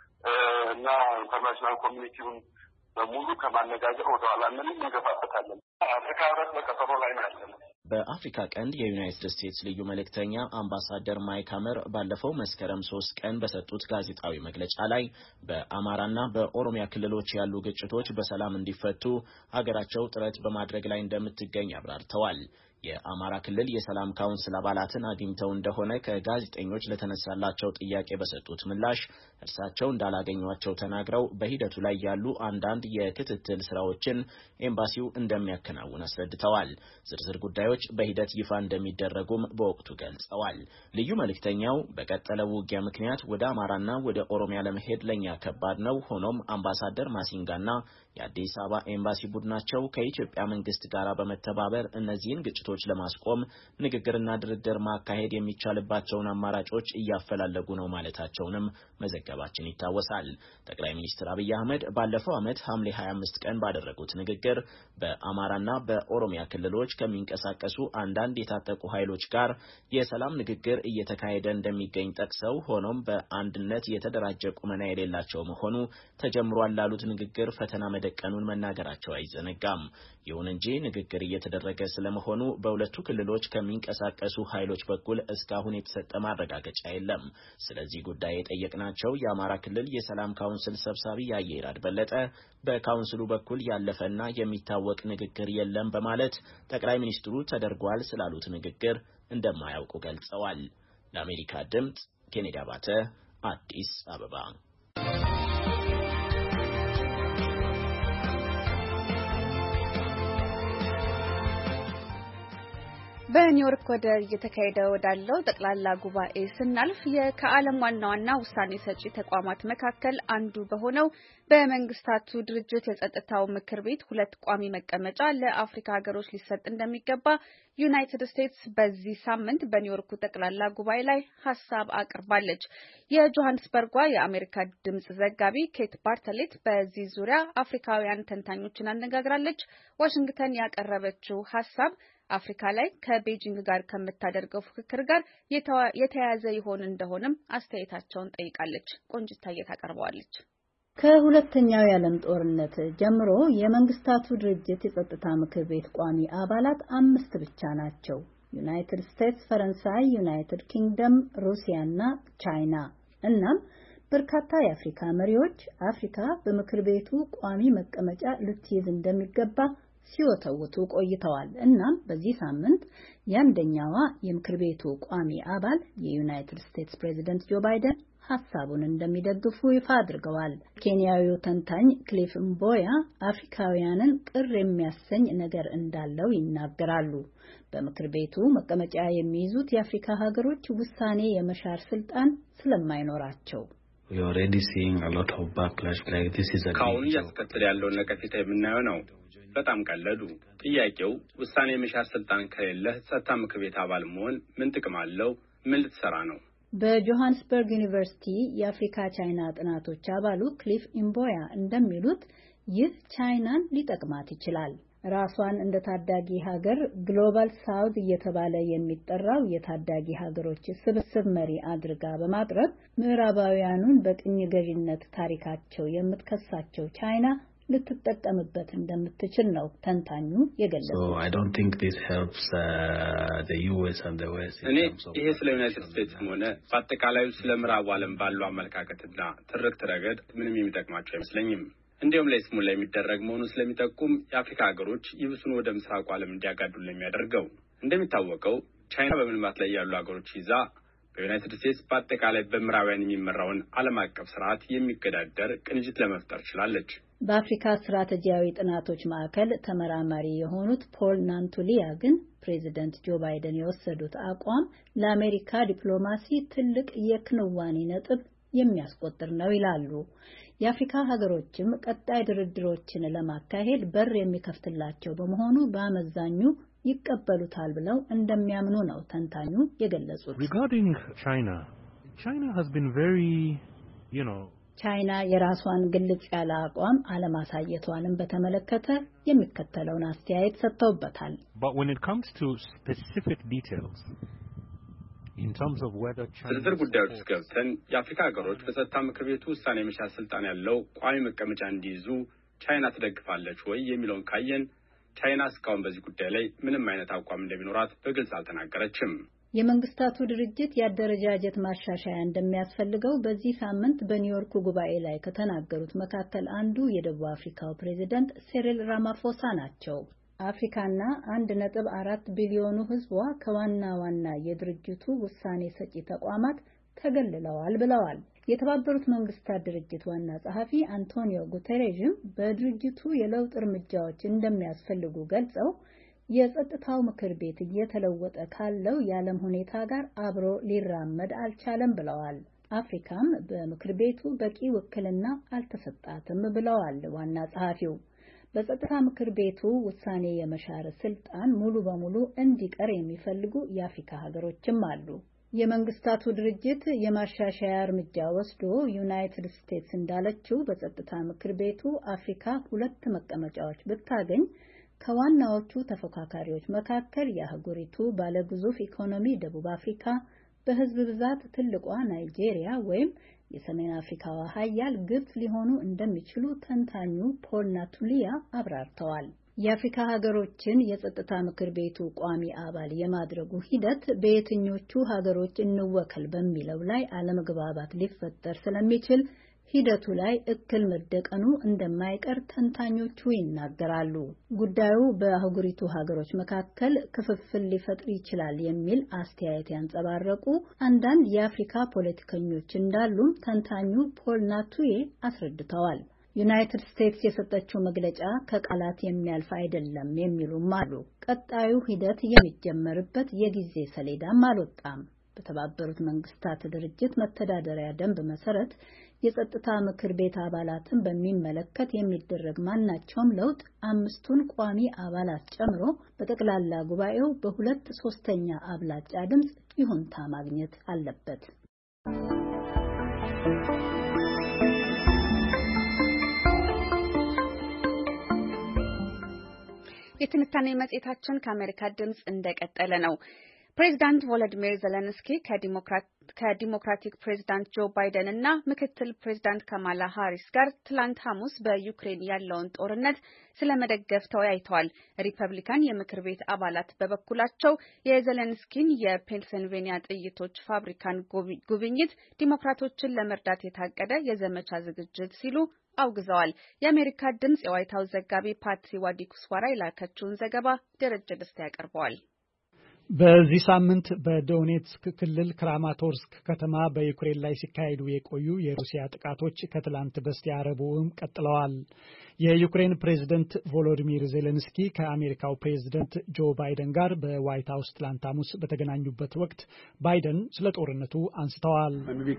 እና ኢንተርናሽናል ኮሚኒቲውን በሙሉ ከማነጋገር ወደኋላ ምንም እንገፋበታለን። አፍሪካ ህብረት በቀጠሮ ላይ ነው ያለነው። በአፍሪካ ቀንድ የዩናይትድ ስቴትስ ልዩ መልእክተኛ አምባሳደር ማይክ ሀመር ባለፈው መስከረም 3 ቀን በሰጡት ጋዜጣዊ መግለጫ ላይ በአማራና በኦሮሚያ ክልሎች ያሉ ግጭቶች በሰላም እንዲፈቱ ሀገራቸው ጥረት በማድረግ ላይ እንደምትገኝ አብራርተዋል። የአማራ ክልል የሰላም ካውንስል አባላትን አግኝተው እንደሆነ ከጋዜጠኞች ለተነሳላቸው ጥያቄ በሰጡት ምላሽ እርሳቸው እንዳላገኟቸው ተናግረው በሂደቱ ላይ ያሉ አንዳንድ የክትትል ስራዎችን ኤምባሲው እንደሚያከናውን አስረድተዋል። ዝርዝር ጉዳዮች በሂደት ይፋ እንደሚደረጉም በወቅቱ ገልጸዋል። ልዩ መልእክተኛው በቀጠለው ውጊያ ምክንያት ወደ አማራና ወደ ኦሮሚያ ለመሄድ ለኛ ከባድ ነው። ሆኖም አምባሳደር ማሲንጋና የአዲስ አበባ ኤምባሲ ቡድናቸው ከኢትዮጵያ መንግስት ጋር በመተባበር እነዚህን ግጭቶች ለማስቆም ንግግርና ድርድር ማካሄድ የሚቻልባቸውን አማራጮች እያፈላለጉ ነው ማለታቸውንም መዘገባችን ይታወሳል። ጠቅላይ ሚኒስትር አብይ አህመድ ባለፈው ዓመት ሐምሌ 25 ቀን ባደረጉት ንግግር በአማራና በኦሮሚያ ክልሎች ከሚንቀሳቀሱ አንዳንድ የታጠቁ ኃይሎች ጋር የሰላም ንግግር እየተካሄደ እንደሚገኝ ጠቅሰው ሆኖም በአንድነት የተደራጀ ቁመና የሌላቸው መሆኑ ተጀምሯል ላሉት ንግግር ፈተና መደቀኑን መናገራቸው አይዘነጋም። ይሁን እንጂ ንግግር እየተደረገ ስለመሆኑ በሁለቱ ክልሎች ከሚንቀሳቀሱ ኃይሎች በኩል እስካሁን የተሰጠ ማረጋገጫ የለም። ስለዚህ ጉዳይ የጠየቅናቸው የአማራ ክልል የሰላም ካውንስል ሰብሳቢ ያየራድ በለጠ በካውንስሉ በኩል ያለፈና የሚታወቅ ንግግር የለም በማለት ጠቅላይ ሚኒስትሩ ተደርጓል ስላሉት ንግግር እንደማያውቁ ገልጸዋል። ለአሜሪካ ድምጽ ኬኔዲ አባተ አዲስ አበባ። በኒውዮርክ ወደ እየተካሄደ ወዳለው ጠቅላላ ጉባኤ ስናልፍ ከዓለም ዋና ዋና ውሳኔ ሰጪ ተቋማት መካከል አንዱ በሆነው በመንግስታቱ ድርጅት የጸጥታው ምክር ቤት 2 ቋሚ መቀመጫ ለአፍሪካ ሀገሮች ሊሰጥ እንደሚገባ ዩናይትድ ስቴትስ በዚህ ሳምንት በኒውዮርኩ ጠቅላላ ጉባኤ ላይ ሀሳብ አቅርባለች። የጆሃንስበርጓ የአሜሪካ ድምጽ ዘጋቢ ኬት ባርተሌት በዚህ ዙሪያ አፍሪካውያን ተንታኞችን አነጋግራለች። ዋሽንግተን ያቀረበችው ሀሳብ አፍሪካ ላይ ከቤጂንግ ጋር ከምታደርገው ፍክክር ጋር የተያያዘ ይሆን እንደሆነም አስተያየታቸውን ጠይቃለች። ቆንጅታዬ ታቀርበዋለች። ከሁለተኛው የዓለም ጦርነት ጀምሮ የመንግስታቱ ድርጅት የጸጥታ ምክር ቤት ቋሚ አባላት 5 ብቻ ናቸው። ዩናይትድ ስቴትስ፣ ፈረንሳይ፣ ዩናይትድ ኪንግደም፣ ሩሲያና ቻይና። እናም በርካታ የአፍሪካ መሪዎች አፍሪካ በምክር ቤቱ ቋሚ መቀመጫ ልትይዝ እንደሚገባ ሲወተውቱ ቆይተዋል። እናም በዚህ ሳምንት የአንደኛዋ የምክር ቤቱ ቋሚ አባል የዩናይትድ ስቴትስ ፕሬዚደንት ጆ ባይደን ሀሳቡን እንደሚደግፉ ይፋ አድርገዋል። ኬንያዊው ተንታኝ ክሊፍ ምቦያ አፍሪካውያንን ቅር የሚያሰኝ ነገር እንዳለው ይናገራሉ። በምክር ቤቱ መቀመጫ የሚይዙት የአፍሪካ ሀገሮች ውሳኔ የመሻር ስልጣን ስለማይኖራቸው ከአሁኑ እያስከተለ ያለውን ነቀፌታ የምናየው ነው። በጣም ቀለዱ። ጥያቄው ውሳኔ የመሻር ስልጣን ከሌለህ ጸጥታ ምክር ቤት አባል መሆን ምን ጥቅም አለው? ምን ልትሰራ ነው? በጆሃንስበርግ ዩኒቨርሲቲ የአፍሪካ ቻይና ጥናቶች አባሉ ክሊፍ ኢምቦያ እንደሚሉት ይህ ቻይናን ሊጠቅማት ይችላል። ራሷን እንደ ታዳጊ ሀገር ግሎባል ሳውዝ እየተባለ የሚጠራው የታዳጊ ሀገሮች ስብስብ መሪ አድርጋ በማቅረብ ምዕራባውያኑን በቅኝ ገዥነት ታሪካቸው የምትከሳቸው ቻይና ልትጠቀምበት እንደምትችል ነው ተንታኙ የገለጹት። So I don't think this helps the US and the West. እኔ ይሄ ስለ ዩናይትድ ስቴትስም ሆነ በአጠቃላዩ ስለ ምዕራቡ ዓለም ባለው አመለካከትና ትርክት ረገድ ምንም የሚጠቅማቸው አይመስለኝም። እንዲሁም ለስሙላ የሚደረግ መሆኑ ስለሚጠቁም የአፍሪካ ሀገሮች ይብሱን ወደ ምስራቁ ዓለም እንዲያጋዱል የሚያደርገው። እንደሚታወቀው ቻይና በመልማት ላይ ያሉ ሀገሮች ይዛ በዩናይትድ ስቴትስ በአጠቃላይ በምዕራባውያን የሚመራውን ዓለም አቀፍ ስርዓት የሚገዳደር ቅንጅት ለመፍጠር ችላለች። በአፍሪካ ስትራቴጂያዊ ጥናቶች ማዕከል ተመራማሪ የሆኑት ፖል ናንቱሊያ ግን ፕሬዚደንት ጆ ባይደን የወሰዱት አቋም ለአሜሪካ ዲፕሎማሲ ትልቅ የክንዋኔ ነጥብ የሚያስቆጥር ነው ይላሉ። የአፍሪካ ሀገሮችም ቀጣይ ድርድሮችን ለማካሄድ በር የሚከፍትላቸው በመሆኑ በአመዛኙ ይቀበሉታል ብለው እንደሚያምኑ ነው ተንታኙ የገለጹት። Regarding China has been very, ቻይና የራሷን ግልጽ ያለ አቋም አለማሳየቷንም በተመለከተ የሚከተለውን አስተያየት ሰጥተውበታል። But when it comes to specific details in terms of whether ዝርዝር ጉዳዮች ውስጥ ገብተን የአፍሪካ ሀገሮች በጸጥታ ምክር ቤቱ ውሳኔ የመሻር ስልጣን ያለው ቋሚ መቀመጫ እንዲይዙ ቻይና ትደግፋለች ወይ የሚለውን ካየን ቻይና እስካሁን በዚህ ጉዳይ ላይ ምንም አይነት አቋም እንደሚኖራት በግልጽ አልተናገረችም። የመንግስታቱ ድርጅት የአደረጃጀት ማሻሻያ እንደሚያስፈልገው በዚህ ሳምንት በኒውዮርክ ጉባኤ ላይ ከተናገሩት መካከል አንዱ የደቡብ አፍሪካው ፕሬዝዳንት ሲሪል ራማፎሳ ናቸው። አፍሪካና 1.4 ቢሊዮኑ ህዝቧ ከዋና ዋና የድርጅቱ ውሳኔ ሰጪ ተቋማት ተገልለዋል ብለዋል። የተባበሩት መንግስታት ድርጅት ዋና ጸሐፊ አንቶኒዮ ጉተሬዥም በድርጅቱ የለውጥ እርምጃዎች እንደሚያስፈልጉ ገልጸው የጸጥታው ምክር ቤት እየተለወጠ ካለው የዓለም ሁኔታ ጋር አብሮ ሊራመድ አልቻለም ብለዋል። አፍሪካም በምክር ቤቱ በቂ ውክልና አልተሰጣትም ብለዋል ዋና ጸሐፊው። በጸጥታ ምክር ቤቱ ውሳኔ የመሻር ስልጣን ሙሉ በሙሉ እንዲቀር የሚፈልጉ የአፍሪካ ሀገሮችም አሉ። የመንግስታቱ ድርጅት የማሻሻያ እርምጃ ወስዶ ዩናይትድ ስቴትስ እንዳለችው በጸጥታ ምክር ቤቱ አፍሪካ 2 መቀመጫዎች ብታገኝ ከዋናዎቹ ተፎካካሪዎች መካከል የአህጉሪቱ ባለግዙፍ ኢኮኖሚ ደቡብ አፍሪካ፣ በህዝብ ብዛት ትልቋ ናይጄሪያ ወይም የሰሜን አፍሪካዋ ሀያል ግብጽ ሊሆኑ እንደሚችሉ ተንታኙ ፖል ናቱሊያ አብራርተዋል። የአፍሪካ ሀገሮችን የጸጥታ ምክር ቤቱ ቋሚ አባል የማድረጉ ሂደት በየትኞቹ ሀገሮች እንወከል በሚለው ላይ አለመግባባት ሊፈጠር ስለሚችል ሂደቱ ላይ እክል መደቀኑ እንደማይቀር ተንታኞቹ ይናገራሉ። ጉዳዩ በአህጉሪቱ ሀገሮች መካከል ክፍፍል ሊፈጥር ይችላል የሚል አስተያየት ያንጸባረቁ አንዳንድ የአፍሪካ ፖለቲከኞች እንዳሉም ተንታኙ ፖል ናቱዬ አስረድተዋል። ዩናይትድ ስቴትስ የሰጠችው መግለጫ ከቃላት የሚያልፍ አይደለም የሚሉም አሉ። ቀጣዩ ሂደት የሚጀመርበት የጊዜ ሰሌዳም አልወጣም። በተባበሩት መንግስታት ድርጅት መተዳደሪያ ደንብ መሰረት የጸጥታ ምክር ቤት አባላትን በሚመለከት የሚደረግ ማናቸውም ለውጥ 5ቱን ቋሚ አባላት ጨምሮ በጠቅላላ ጉባኤው በ2/3 አብላጫ ድምጽ ይሁንታ ማግኘት አለበት። የትንታኔ መጽሔታችን ከአሜሪካ ድምጽ እንደቀጠለ ነው። ፕሬዚዳንት ቮሎዲሚር ዜሌንስኪ ከዲሞክራቲክ ፕሬዚዳንት ጆ ባይደን እና ምክትል ፕሬዚዳንት ካማላ ሃሪስ ጋር ትላንት ሐሙስ በዩክሬን ያለውን ጦርነት ስለመደገፍ ተወያይተዋል። ሪፐብሊካን የምክር ቤት አባላት በበኩላቸው የዜሌንስኪን የፔንሲልቬኒያ ጥይቶች ፋብሪካን ጉብኝት ዲሞክራቶችን ለመርዳት የታቀደ የዘመቻ ዝግጅት ሲሉ አውግዘዋል። የአሜሪካ ድምጽ የዋይት ሀውስ ዘጋቢ ፓትሲ ዋዲኩስዋራ የላከችውን ዘገባ ደረጀ ደስታ ያቀርበዋል። በዚህ ሳምንት በዶኔትስክ ክልል ክራማቶርስክ ከተማ በዩክሬን ላይ ሲካሄዱ የቆዩ የሩሲያ ጥቃቶች ከትላንት በስቲያ ረቡዕም ቀጥለዋል። የዩክሬን ፕሬዝዳንት ቮሎዲሚር ዜሌንስኪ ከአሜሪካው ፕሬዝዳንት ጆ ባይደን ጋር በዋይት ሀውስ ትላንት ሐሙስ በተገናኙበት ወቅት ባይደን ስለ ጦርነቱ አንስተዋል።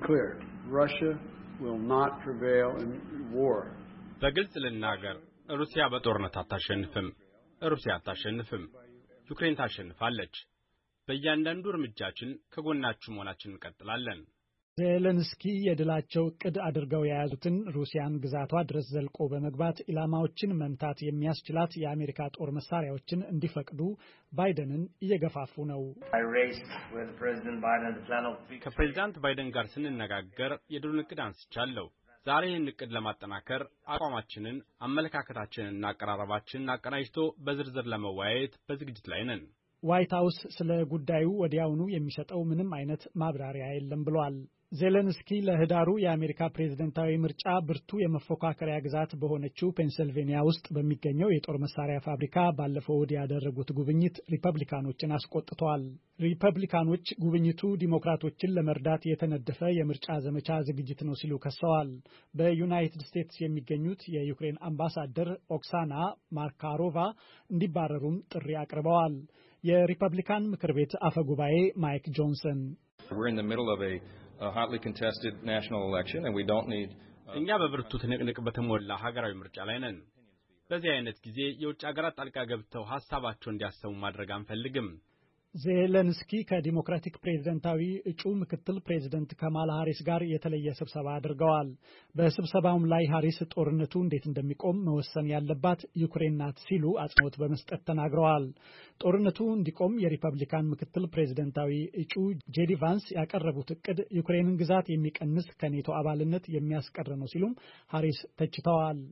በግልጽ ልናገር፣ ሩሲያ በጦርነት አታሸንፍም። ሩሲያ አታሸንፍም። ዩክሬን ታሸንፋለች። በእያንዳንዱ እርምጃችን ከጎናችሁ መሆናችን እንቀጥላለን። ዜሌንስኪ የድላቸው ዕቅድ አድርገው የያዙትን ሩሲያን ግዛቷ ድረስ ዘልቆ በመግባት ኢላማዎችን መምታት የሚያስችላት የአሜሪካ ጦር መሳሪያዎችን እንዲፈቅዱ ባይደንን እየገፋፉ ነው። ከፕሬዚዳንት ባይደን ጋር ስንነጋገር የድሉን ዕቅድ አንስቻለሁ። ዛሬ ይህን እቅድ ለማጠናከር አቋማችንን፣ አመለካከታችንንና አቀራረባችንን አቀናጅቶ በዝርዝር ለመወያየት በዝግጅት ላይ ነን። ዋይት ሃውስ ስለ ጉዳዩ ወዲያውኑ የሚሰጠው ምንም አይነት ማብራሪያ የለም ብሏል። ዜሌንስኪ ለህዳሩ የአሜሪካ ፕሬዝደንታዊ ምርጫ ብርቱ የመፎካከሪያ ግዛት በሆነችው ፔንሲልቬኒያ ውስጥ በሚገኘው የጦር መሳሪያ ፋብሪካ ባለፈው እሁድ ያደረጉት ጉብኝት ሪፐብሊካኖችን አስቆጥተዋል። ሪፐብሊካኖች ጉብኝቱ ዲሞክራቶችን ለመርዳት የተነደፈ የምርጫ ዘመቻ ዝግጅት ነው ሲሉ ከሰዋል። በዩናይትድ ስቴትስ የሚገኙት የዩክሬን አምባሳደር ኦክሳና ማርካሮቫ እንዲባረሩም ጥሪ አቅርበዋል። የሪፐብሊካን ምክር ቤት አፈ ጉባኤ ማይክ ጆንሰን እኛ በብርቱ ትንቅንቅ በተሞላ ሀገራዊ ምርጫ ላይ ነን። በዚህ አይነት ጊዜ የውጭ ሀገራት ጣልቃ ገብተው ሀሳባቸውን እንዲያሰሙ ማድረግ አንፈልግም። ዜሌንስኪ ከዲሞክራቲክ ፕሬዝደንታዊ እጩ ምክትል ፕሬዝደንት ካማላ ሃሪስ ጋር የተለየ ስብሰባ አድርገዋል። በስብሰባውም ላይ ሃሪስ ጦርነቱ እንዴት እንደሚቆም መወሰን ያለባት ዩክሬን ናት ሲሉ አጽንኦት በመስጠት ተናግረዋል። ጦርነቱ እንዲቆም የሪፐብሊካን ምክትል ፕሬዝደንታዊ እጩ ጄዲ ቫንስ ያቀረቡት እቅድ ዩክሬንን ግዛት የሚቀንስ ከኔቶ አባልነት የሚያስቀር ነው ሲሉም ሃሪስ ተችተዋል።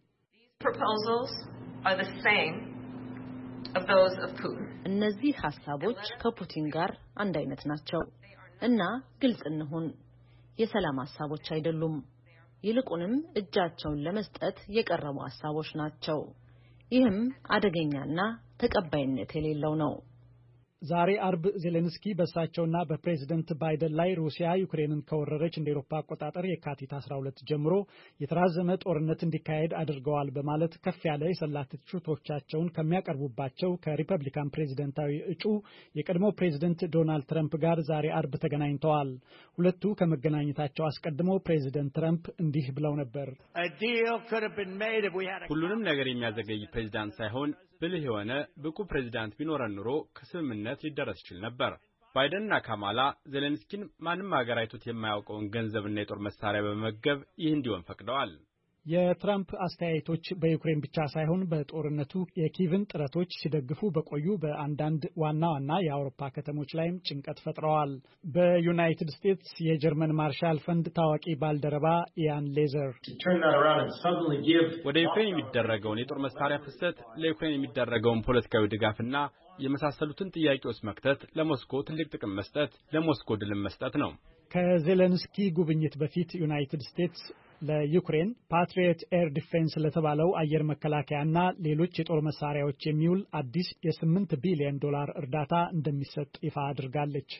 እነዚህ ሐሳቦች ከፑቲን ጋር አንድ አይነት ናቸው እና ግልጽ እንሁን፣ የሰላም ሐሳቦች አይደሉም። ይልቁንም እጃቸውን ለመስጠት የቀረቡ ሐሳቦች ናቸው። ይህም አደገኛና ተቀባይነት የሌለው ነው። ዛሬ አርብ ዜሌንስኪ በእሳቸውና በፕሬዝደንት ባይደን ላይ ሩሲያ ዩክሬንን ከወረረች እንደ አውሮፓ አቆጣጠር የካቲት 12 ጀምሮ የተራዘመ ጦርነት እንዲካሄድ አድርገዋል በማለት ከፍ ያለ የሰላ ትችቶቻቸውን ከሚያቀርቡባቸው ከሪፐብሊካን ፕሬዝደንታዊ እጩ የቀድሞ ፕሬዝደንት ዶናልድ ትራምፕ ጋር ዛሬ አርብ ተገናኝተዋል። ሁለቱ ከመገናኘታቸው አስቀድሞ ፕሬዝደንት ትራምፕ እንዲህ ብለው ነበር። ሁሉንም ነገር የሚያዘገይ ፕሬዝዳንት ሳይሆን ብልህ የሆነ ብቁ ፕሬዝዳንት ቢኖረን ኑሮ ከስምምነት ሊደረስ ይችል ነበር። ባይደንና ካማላ ዜሌንስኪን ማንም ሀገር አይቶት የማያውቀውን ገንዘብና የጦር መሳሪያ በመመገብ ይህ እንዲሆን ፈቅደዋል። የትራምፕ አስተያየቶች በዩክሬን ብቻ ሳይሆን በጦርነቱ የኪቭን ጥረቶች ሲደግፉ በቆዩ በአንዳንድ ዋና ዋና የአውሮፓ ከተሞች ላይም ጭንቀት ፈጥረዋል። በዩናይትድ ስቴትስ የጀርመን ማርሻል ፈንድ ታዋቂ ባልደረባ ኢያን ሌዘር ወደ ዩክሬን የሚደረገውን የጦር መሳሪያ ፍሰት፣ ለዩክሬን የሚደረገውን ፖለቲካዊ ድጋፍና የመሳሰሉትን ጥያቄዎች መክተት ለሞስኮ ትልቅ ጥቅም መስጠት፣ ለሞስኮ ድልን መስጠት ነው። ከዜሌንስኪ ጉብኝት በፊት ዩናይትድ ስቴትስ ለዩክሬን ፓትሪዮት ኤር ዲፌንስ ለተባለው አየር መከላከያና ሌሎች የጦር መሳሪያዎች የሚውል አዲስ የ8 ቢሊዮን ዶላር እርዳታ እንደሚሰጥ ይፋ አድርጋለች።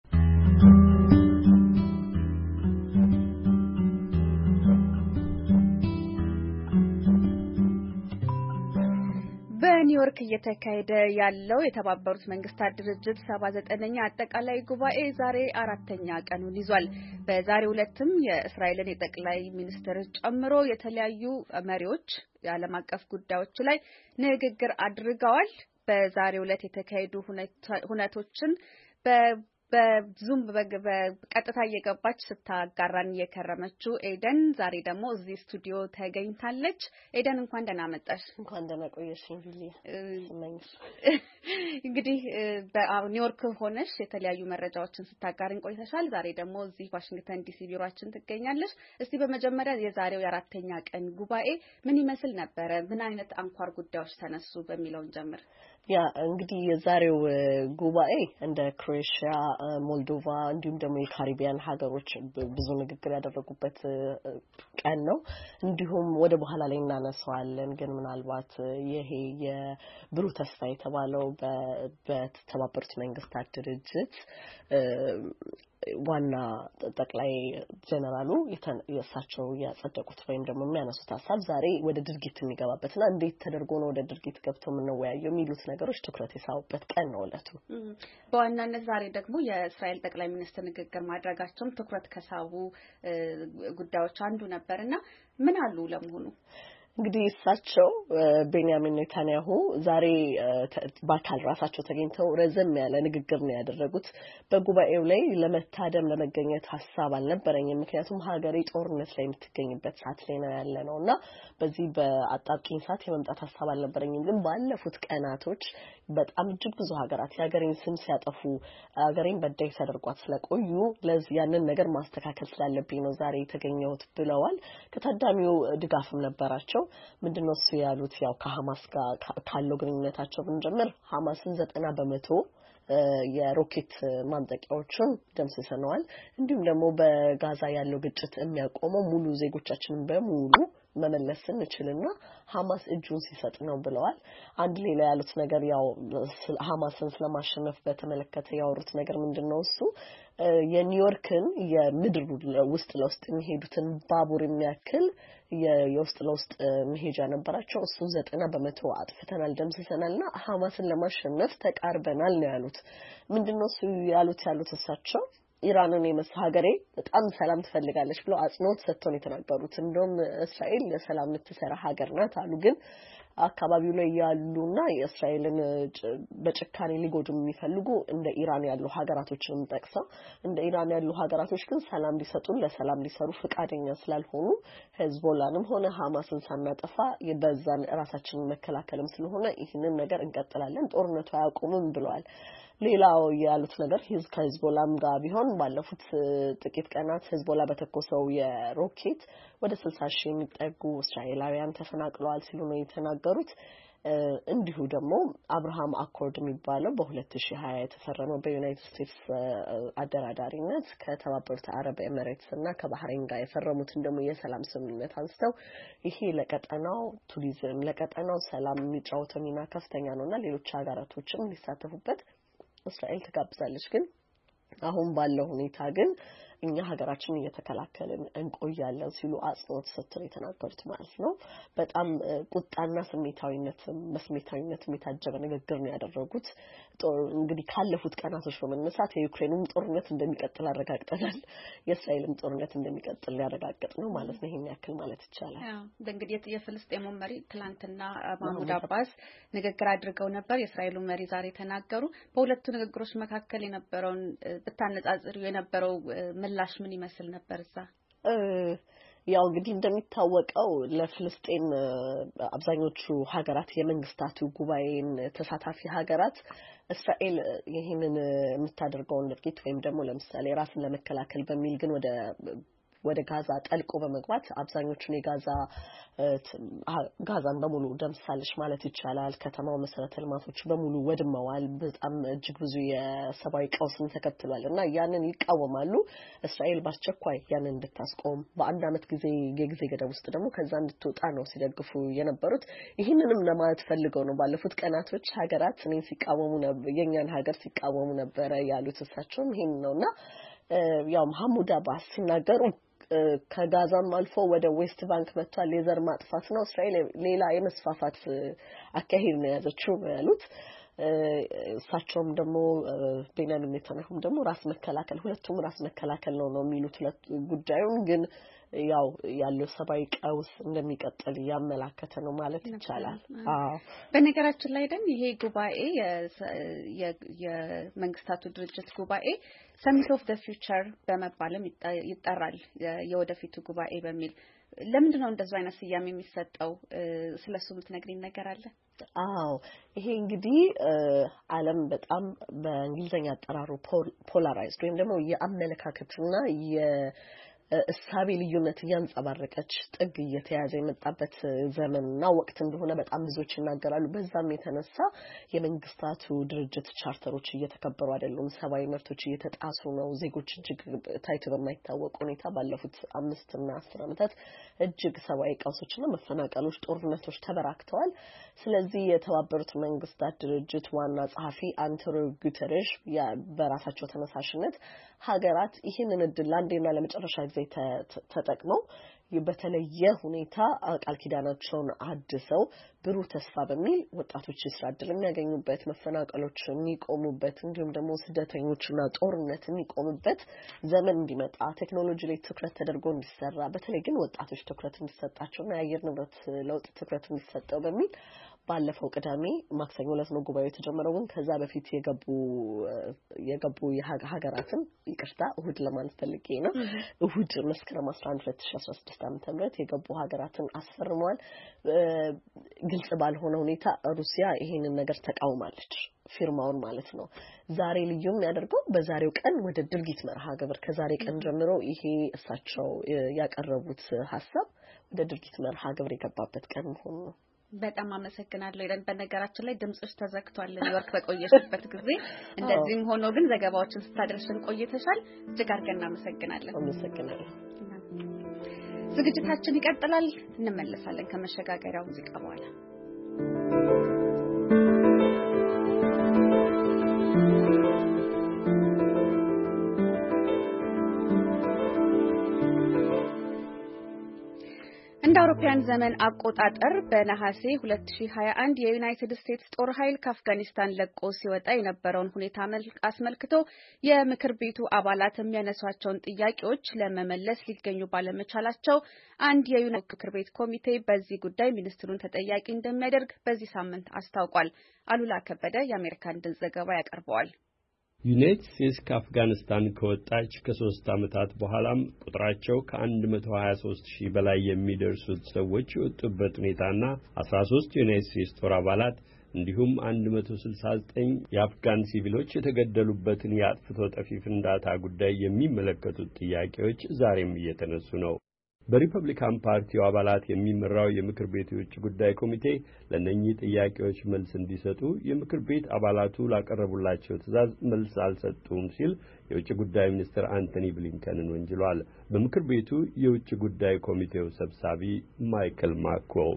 በኒውዮርክ እየተካሄደ ያለው የተባበሩት መንግስታት ድርጅት 79ኛ አጠቃላይ ጉባኤ ዛሬ አራተኛ ቀኑን ይዟል። በዛሬው ዕለትም የእስራኤልን የጠቅላይ ሚኒስትር ጨምሮ የተለያዩ መሪዎች የዓለም አቀፍ ጉዳዮች ላይ ንግግር አድርገዋል። በዛሬው ዕለት የተካሄዱ ሁነቶችን በዙም በቀጥታ እየገባች ስታጋራን የከረመችው ኤደን ዛሬ ደግሞ እዚህ ስቱዲዮ ተገኝታለች። ኤደን እንኳን ደህና መጣሽ። እንኳን ደህና ቆየሽኝ ቢሊ። እንግዲህ በኒውዮርክ ሆነሽ የተለያዩ መረጃዎችን ስታጋርን ቆይተሻል። ዛሬ ደግሞ እዚህ ዋሽንግተን ዲሲ ቢሮአችን ትገኛለሽ። እስቲ በመጀመሪያ የዛሬው የአራተኛ ቀን ጉባኤ ምን ይመስል ነበረ? ምን አይነት አንኳር ጉዳዮች ተነሱ በሚለውን ጀምር። ያ እንግዲህ የዛሬው ጉባኤ እንደ ክሮኤሽያ፣ ሞልዶቫ እንዲሁም ደግሞ የካሪቢያን ሀገሮች ብዙ ንግግር ያደረጉበት ቀን ነው። እንዲሁም ወደ በኋላ ላይ እናነሳዋለን። ግን ምናልባት ይሄ የብሩህ ተስፋ የተባለው በተባበሩት መንግስታት ድርጅት ዋና ጠቅላይ ጀነራሉ የእሳቸው ያጸደቁት ወይም ደግሞ የሚያነሱት ሀሳብ ዛሬ ወደ ድርጊት የሚገባበትና እንዴት ተደርጎ ነው ወደ ድርጊት ገብቶ የምንወያየው የሚሉት ነገሮች ትኩረት የሳቡበት ቀን ነው ዕለቱ። በዋናነት ዛሬ ደግሞ የእስራኤል ጠቅላይ ሚኒስትር ንግግር ማድረጋቸውም ትኩረት ከሳቡ ጉዳዮች አንዱ ነበርና ምን አሉ ለመሆኑ? እንግዲህ እሳቸው ቤንያሚን ኔታንያሁ ዛሬ በአካል ራሳቸው ተገኝተው ረዘም ያለ ንግግር ነው ያደረጉት። በጉባኤው ላይ ለመታደም ለመገኘት ሐሳብ አልነበረኝም፣ ምክንያቱም ሀገሬ ጦርነት ላይ የምትገኝበት ሰዓት ላይ ነው ያለነውና በዚህ በአጣብቂኝ ሰዓት የመምጣት ሐሳብ አልነበረኝም። ግን ባለፉት ቀናቶች በጣም እጅግ ብዙ ሀገራት የሀገሬን ስም ሲያጠፉ ሀገሬን በዳይ ተደርጓት ስለቆዩ ለዚህ ያንን ነገር ማስተካከል ስላለብኝ ነው ዛሬ የተገኘሁት ብለዋል። ከታዳሚው ድጋፍም ነበራቸው። ምንድነው እሱ ያሉት? ያው ከሐማስ ጋር ካለው ግንኙነታቸው ብንጀምር ሐማስን 90% የሮኬት ማምጠቂያዎችን ደምስሰነዋል። እንዲሁም ደግሞ በጋዛ ያለው ግጭት የሚያቆመው ሙሉ ዜጎቻችንን በሙሉ መመለስ እንችልና ሐማስ እጁን ሲሰጥ ነው ብለዋል። አንድ ሌላ ያሉት ነገር ያው ሐማስን ስለማሸነፍ በተመለከተ ያወሩት ነገር ምንድነው እሱ የኒውዮርክን የምድር ውስጥ ለውስጥ የሚሄዱትን ባቡር የሚያክል የውስጥ ለውስጥ መሄጃ ነበራቸው። እሱ 90% አጥፍተናል ደምስሰናልና ሐማስን ለማሸነፍ ተቃርበናል ነው ያሉት። ምንድነው እሱ ያሉት እሳቸው ኢራንን ሀገሬ በጣም ሰላም ትፈልጋለች ብለው አጽንኦት ሰጥተው ነው የተናገሩት። እንደውም እስራኤል ለሰላም ልትሰራ ሀገር ናት አሉ። ግን አካባቢው ላይ ያሉና የእስራኤልን በጭካኔ ሊጎዱ የሚፈልጉ እንደ ኢራን ያሉ ሀገራቶችንም ጠቅሰው እንደ ኢራን ያሉ ሀገራቶች ግን ሰላም ሊሰጡን ለሰላም ሊሰሩ ፍቃደኛ ስላልሆኑ ሄዝቦላንም ሆነ ሐማስን ሳናጠፋ በዛን ራሳችንን መከላከልም ስለሆነ ይህንን ነገር እንቀጥላለን፣ ጦርነቱ አያቆምም ብለዋል። ሌላው ያሉት ነገር ከሂዝቦላም ጋር ቢሆን ባለፉት ጥቂት ቀናት ሂዝቦላ በተኮሰው የሮኬት ወደ 60,000 የሚጠጉ እስራኤላውያን ተፈናቅለዋል ሲሉ ነው የተናገሩት። እንዲሁ ደግሞ አብርሃም አኮርድ የሚባለው በ2020 የተፈረመው በዩናይትድ ስቴትስ አደራዳሪነት ከተባበሩት አረብ ኤሚሬትስ እና ከባህሬን ጋር የፈረሙትን ደግሞ የሰላም ስምምነት አንስተው ይሄ ለቀጠናው ቱሪዝም ለቀጠናው ሰላም የሚጫወተው ሚና ከፍተኛ ነውና ሌሎች ሀገራቶችም ሊሳተፉበት እስራኤል ተጋብዛለች። ግን አሁን ባለው ሁኔታ ግን እኛ ሀገራችንን እየተከላከልን እንቆያለን ሲሉ አጽንኦት ሰጥተው የተናገሩት ማለት ነው። በጣም ቁጣና ስሜታዊነት የታጀበ ንግግር ነው ያደረጉት። እንግዲህ ካለፉት ቀናቶች በመነሳት የዩክሬኑም ጦርነት እንደሚቀጥል አረጋግጠናል፣ የእስራኤልም ጦርነት እንደሚቀጥል ሊያረጋግጥ ነው ማለት ነው። ይሄን ያክል ማለት ይቻላል። እንግዲህ የፍልስጤሙ መሪ ትላንትና ማህሙድ አባስ ንግግር አድርገው ነበር። የእስራኤሉ መሪ ዛሬ ተናገሩ። በሁለቱ ንግግሮች መካከል የነበረውን ብታነጻጽሩ የነበረው ምላሽ ምን ይመስል ነበር? እዛ ያው እንግዲህ እንደሚታወቀው ለፍልስጤም አብዛኞቹ ሀገራት የመንግስታቱ ጉባኤን ተሳታፊ ሀገራት እስራኤል ይሄንን የምታደርገውን ድርጊት ወይም ደግሞ ለምሳሌ ራስን ለመከላከል በሚል ግን ወደ ጋዛ ጠልቆ በመግባት አብዛኞቹን ጋዛን በሙሉ ደምሳለች ማለት ይቻላል። ከተማው መሰረተ ልማቶች በሙሉ ወድመዋል። በጣም እጅግ ብዙ የሰብአዊ ቀውስን ተከትሏል እና ያንን ይቃወማሉ። እስራኤል በአስቸኳይ ያንን እንድታስቆም በአንድ አመት የጊዜ ገደብ ውስጥ ደግሞ ከዛ እንድትወጣ ነው ሲደግፉ የነበሩት። ይህንንም ለማለት ፈልገው ነው ባለፉት ቀናቶች ሀገራት እኔን ሲቃወሙ ነበር፣ የኛን ሀገር ሲቃወሙ ነበረ ያሉት እሳቸውም ይሄን ነውና ያው መሐሙድ አባስ ሲናገሩ ከጋዛም አልፎ ወደ ዌስት ባንክ መጥቷል። ሌዘር ማጥፋት ነው እስራኤል ሌላ የመስፋፋት አካሄድ ነው ያዘችው ያሉት። እሳቸውም ደግሞ ቤንያሚን ኔታንያሁም ደግሞ ራስ መከላከል ሁለቱም ራስ መከላከል ነው የሚሉት ጉዳዩን ግን ያው ያለው ሰብአዊ ቀውስ እንደሚቀጥል ያመላከተ ነው ማለት ይቻላል። በነገራችን ላይ ደግሞ ይሄ ጉባኤ የመንግስታቱ ድርጅት ጉባኤ ሰሚት ኦፍ ዘ ፊውቸር በመባልም ይጠራል። የወደፊቱ ጉባኤ በሚል ለምንድን ነው እንደዛ አይነት ስያሜ የሚሰጠው? ስለሱ የምትነግሪኝ ነገር አለ? ይሄ እንግዲህ ዓለም በጣም በእንግሊዘኛ አጠራሩ ፖላራይዝድ ወይም ደግሞ የአመለካከትና እሳቤ ልዩነት እያንጸባረቀች ጥግ እየተያዘ የመጣበት ዘመንና ወቅት እንደሆነ በጣም ብዙዎች ይናገራሉ። በዛም የተነሳ የመንግስታቱ ድርጅት ቻርተሮች እየተከበሩ አይደሉም፣ ሰብአዊ መብቶች እየተጣሱ ነው። ዜጎች እጅግ ታይቶ በማይታወቅ ሁኔታ ባለፉት 5 እና 10 ዓመታት እጅግ ሰብአዊ ቀውሶችና መፈናቀሎች፣ ጦርነቶች ተበራክተዋል። ስለዚህ የተባበሩት መንግስታት ድርጅት ዋና ጸሐፊ አንቶኒዮ ጉተሬሽ በራሳቸው ተነሳሽነት ሀገራት ይህንን እድል ለአንዴና ለመጨረሻ ጊዜ ተጠቅመው በተለየ ሁኔታ ቃል ኪዳናቸውን አድሰው ብሩህ ተስፋ በሚል ወጣቶች የስራ ዕድል የሚያገኙበት መፈናቀሎች የሚቆሙበት እንዲሁም ደግሞ ስደተኞችና ጦርነት የሚቆሙበት ዘመን እንዲመጣ ቴክኖሎጂ ላይ ትኩረት ተደርጎ እንዲሰራ በተለይ ግን ወጣቶች ትኩረት እንዲሰጣቸውና የአየር ንብረት ለውጥ ትኩረት እንዲሰጠው በሚል ባለፈው ቅዳሜ ማክሰኞ ዕለት ነው ጉባኤው የተጀመረው። ግን ከዛ በፊት የገቡ ሀገራትን ይቅርታ እሁድ ለማለት ፈልጌ ነው እሁድ መስከረም 11 2016 ዓ.ም የገቡ ሀገራትን አስፈርመዋል። ግልጽ ባልሆነ ሁኔታ ሩሲያ ይሄንን ነገር ተቃውማለች ፊርማውን ማለት ነው። ዛሬ ልዩም ያደርገው በዛሬው ቀን ወደ ድርጊት መርሃ ግብር ከዛሬ ቀን ጀምሮ ይሄ እሳቸው ያቀረቡት ሐሳብ ወደ ድርጊት መርሃ ግብር የገባበት ቀን መሆኑ ነው። በጣም አመሰግናለሁ ኢረን። በነገራችን ላይ ድምጽሽ ተዘግቷል ኒውዮርክ በቆየሽበት ጊዜ። እንደዚህም ሆኖ ግን ዘገባዎችን ስታደርሽን ቆይተሻል። እጅግ አድርገን እናመሰግናለን። አመሰግናለሁ። ዝግጅታችን ይቀጥላል። እንመለሳለን ከመሸጋገሪያው ሙዚቃ በኋላ። እንደ አውሮፓውያን ዘመን አቆጣጠር በነሐሴ 2021 የዩናይትድ ስቴትስ ጦር ኃይል ከአፍጋኒስታን ለቆ ሲወጣ የነበረውን ሁኔታ አስመልክቶ የምክር ቤቱ አባላት የሚያነሷቸውን ጥያቄዎች ለመመለስ ሊገኙ ባለመቻላቸው አንድ የዩናይትድ ምክር ቤት ኮሚቴ በዚህ ጉዳይ ሚኒስትሩን ተጠያቂ እንደሚያደርግ በዚህ ሳምንት አስታውቋል። አሉላ ከበደ የአሜሪካን ድምፅ ዘገባ ያቀርበዋል። ዩናይትድ ስቴትስ ከአፍጋኒስታን ከወጣች ከ3 ዓመታት በኋላም ቁጥራቸው ከ123,000 በላይ የሚደርሱት ሰዎች የወጡበት ሁኔታና 13 የዩናይትድ ስቴትስ ጦር አባላት እንዲሁም 169 የአፍጋን ሲቪሎች የተገደሉበትን የአጥፍቶ ጠፊ ፍንዳታ ጉዳይ የሚመለከቱት ጥያቄዎች ዛሬም እየተነሱ ነው። በሪፐብሊካን ፓርቲው አባላት የሚመራው የምክር ቤት የውጭ ጉዳይ ኮሚቴ ለእነኚህ ጥያቄዎች መልስ እንዲሰጡ የምክር ቤት አባላቱ ላቀረቡላቸው ትዕዛዝ መልስ አልሰጡም ሲል የውጭ ጉዳይ ሚኒስትር አንቶኒ ብሊንከንን ወንጅሏል። በምክር ቤቱ የውጭ ጉዳይ ኮሚቴው ሰብሳቢ ማይክል ማኮል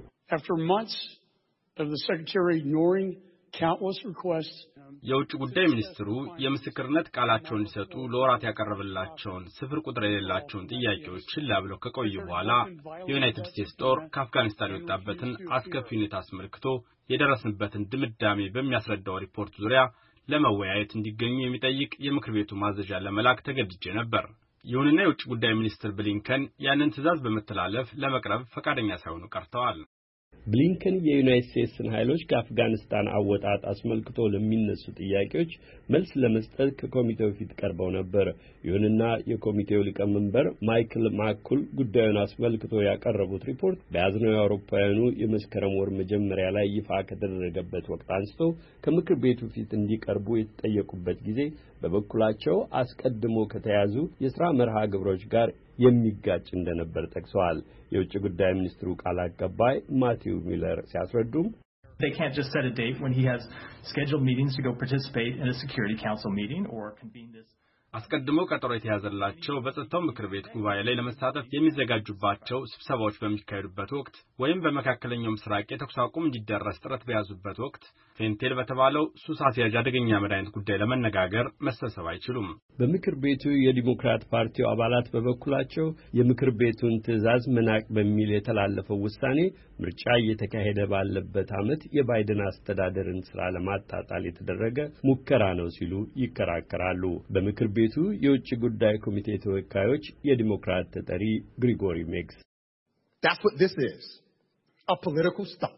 የውጭ ጉዳይ ሚኒስትሩ የምስክርነት ቃላቸውን እንዲሰጡ ለወራት ያቀረበላቸውን ስፍር ቁጥር የሌላቸውን ጥያቄዎች ችላ ብለው ከቆዩ በኋላ የዩናይትድ ስቴትስ ጦር ከአፍጋኒስታን የወጣበትን አስከፊ ሁኔታ አስመልክቶ የደረስንበትን ድምዳሜ በሚያስረዳው ሪፖርት ዙሪያ ለመወያየት እንዲገኙ የሚጠይቅ የምክር ቤቱ ማዘዣ ለመላክ ተገድጄ ነበር። ይሁንና የውጭ ጉዳይ ሚኒስትር ብሊንከን ያንን ትዕዛዝ በመተላለፍ ለመቅረብ ፈቃደኛ ሳይሆኑ ቀርተዋል። ብሊንከን የዩናይትድ ስቴትስን ኃይሎች ከአፍጋኒስታን አወጣጥ አስመልክቶ ለሚነሱ ጥያቄዎች መልስ ለመስጠት ከኮሚቴው ፊት ቀርበው ነበር። ይሁንና የኮሚቴው ሊቀመንበር ማይክል ማኩል ጉዳዩን አስመልክቶ ያቀረቡት ሪፖርት በያዝነው የአውሮፓውያኑ የመስከረም ወር መጀመሪያ ላይ ይፋ ከተደረገበት ወቅት አንስቶ ከምክር ቤቱ ፊት እንዲቀርቡ የተጠየቁበት ጊዜ በበኩላቸው አስቀድሞ ከተያዙ የሥራ መርሃ ግብሮች ጋር የሚጋጭ እንደነበር ጠቅሰዋል። የውጭ ጉዳይ ሚኒስትሩ ቃል አቀባይ ማቲው ሚለር ሲያስረዱም They can't just set a date when he has scheduled meetings to go participate in a Security Council meeting or convene this. አስቀድሞ ቀጠሮ የተያዘላቸው በጸጥታው ምክር ቤት ጉባኤ ላይ ለመሳተፍ የሚዘጋጁባቸው ስብሰባዎች በሚካሄዱበት ወቅት ወይም በመካከለኛው ምስራቅ የተኩስ አቁም እንዲደረስ ጥረት በያዙበት ወቅት ፌንቴል በተባለው ሱስ አስያዥ አደገኛ መድኃኒት ጉዳይ ለመነጋገር መሰብሰብ አይችሉም። በምክር ቤቱ የዲሞክራት ፓርቲው አባላት በበኩላቸው የምክር ቤቱን ትዕዛዝ መናቅ በሚል የተላለፈው ውሳኔ ምርጫ እየተካሄደ ባለበት ዓመት የባይደን አስተዳደርን ስራ ለማጣጣል የተደረገ ሙከራ ነው ሲሉ ይከራከራሉ። በምክር ቤቱ የውጭ ጉዳይ ኮሚቴ ተወካዮች የዲሞክራት ተጠሪ ግሪጎሪ ሜክስ That's what this is. A political stunt.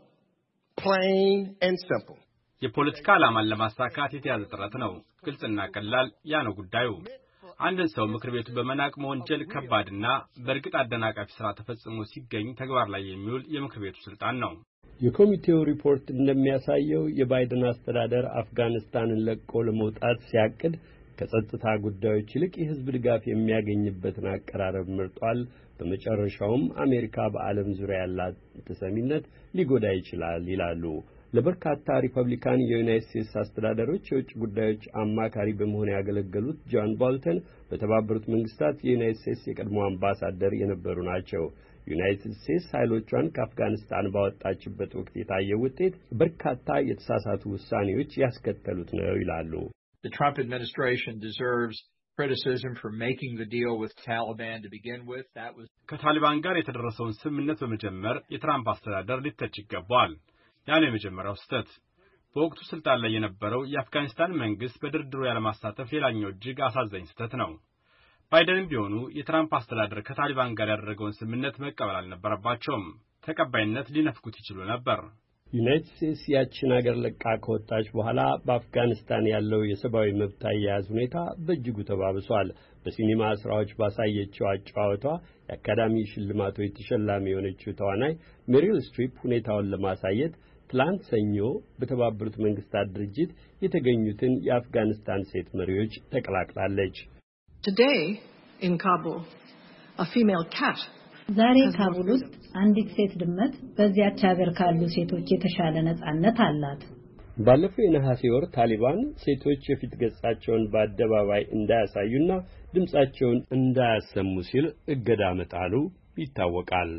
Plain and simple. የፖለቲካ ዓላማን ለማሳካት የተያዘ ጥረት ነው። ግልጽና ቀላል ያ ነው ጉዳዩ። አንድን ሰው ምክር ቤቱ በመናቅ መወንጀል ከባድና በእርግጥ አደናቃፊ ሥራ ተፈጽሞ ሲገኝ ተግባር ላይ የሚውል የምክር ቤቱ ስልጣን ነው። የኮሚቴው ሪፖርት እንደሚያሳየው የባይደን አስተዳደር አፍጋኒስታንን ለቆ ለመውጣት ሲያቅድ ከጸጥታ ጉዳዮች ይልቅ የሕዝብ ድጋፍ የሚያገኝበትን አቀራረብ መርጧል። በመጨረሻውም አሜሪካ በዓለም ዙሪያ ያላት ተሰሚነት ሊጎዳ ይችላል ይላሉ። ለበርካታ ሪፐብሊካን የዩናይትድ ስቴትስ አስተዳደሮች የውጭ ጉዳዮች አማካሪ በመሆን ያገለገሉት ጆን ቦልተን በተባበሩት መንግስታት የዩናይትድ ስቴትስ የቀድሞ አምባሳደር የነበሩ ናቸው። ዩናይትድ ስቴትስ ኃይሎቿን ከአፍጋኒስታን ባወጣችበት ወቅት የታየው ውጤት በርካታ የተሳሳቱ ውሳኔዎች ያስከተሉት ነው ይላሉ። The Trump administration deserves criticism for making the deal with Taliban to begin with. That was ከታሊባን ጋር የተደረሰውን ስምምነት በመጀመር የትራምፕ አስተዳደር ሊተች ይገባል። ያን የመጀመሪያው ስህተት በወቅቱ ስልጣን ላይ የነበረው የአፍጋኒስታን መንግስት በድርድሩ ያለማሳተፍ ሌላኛው እጅግ አሳዛኝ ስህተት ነው። ባይደንም ቢሆኑ የትራምፕ አስተዳደር ከታሊባን ጋር ያደረገውን ስምምነት መቀበል አልነበረባቸውም። ተቀባይነት ሊነፍኩት ይችሉ ነበር። ዩናይትድ ስቴትስ ያችን ሀገር ለቃ ከወጣች በኋላ በአፍጋኒስታን ያለው የሰብአዊ መብት አያያዝ ሁኔታ በእጅጉ ተባብሷል። በሲኒማ ስራዎች ባሳየችው አጨዋወቷ የአካዳሚ ሽልማቶች ተሸላሚ የሆነችው ተዋናይ ሜሪል ስትሪፕ ሁኔታውን ለማሳየት ትላንት ሰኞ በተባበሩት መንግስታት ድርጅት የተገኙትን የአፍጋኒስታን ሴት መሪዎች ተቀላቅላለች። Today in Kabul, a female cat ዛሬ ካቡል ውስጥ አንዲት ሴት ድመት በዚያች ሀገር ካሉ ሴቶች የተሻለ ነጻነት አላት። ባለፈው የነሐሴ ወር ታሊባን ሴቶች የፊት ገጻቸውን በአደባባይ እንዳያሳዩና ድምጻቸውን እንዳያሰሙ ሲል እገዳ መጣሉ ይታወቃል።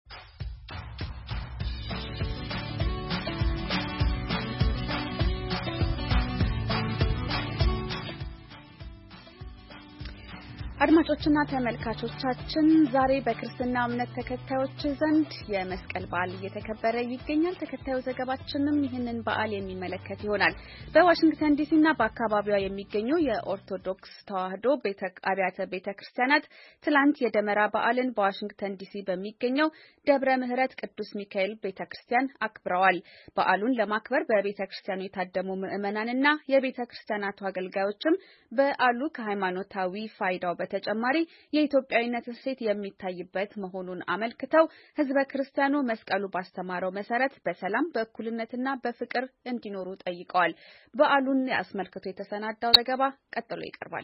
አድማጮችና ተመልካቾቻችን ዛሬ በክርስትና እምነት ተከታዮች ዘንድ የመስቀል በዓል እየተከበረ ይገኛል። ተከታዩ ዘገባችንም ይህንን በዓል የሚመለከት ይሆናል። በዋሽንግተን ዲሲና በአካባቢዋ የሚገኙ የኦርቶዶክስ ተዋሕዶ አብያተ ቤተክርስቲያናት ትላንት የደመራ በዓልን በዋሽንግተን ዲሲ በሚገኘው ደብረ ምሕረት ቅዱስ ሚካኤል ቤተክርስቲያን አክብረዋል። በዓሉን ለማክበር በቤተክርስቲያኑ የታደሙ ምዕመናንና የቤተክርስቲያናቱ አገልጋዮችም በዓሉ ከሃይማኖታዊ ፋይዳው በተጨማሪ የኢትዮጵያዊነት እሴት የሚታይበት መሆኑን አመልክተው ሕዝበ ክርስቲያኑ መስቀሉ ባስተማረው መሰረት በሰላም በእኩልነትና በፍቅር እንዲኖሩ ጠይቀዋል። በዓሉን አስመልክቶ የተሰናዳው ዘገባ ቀጥሎ ይቀርባል።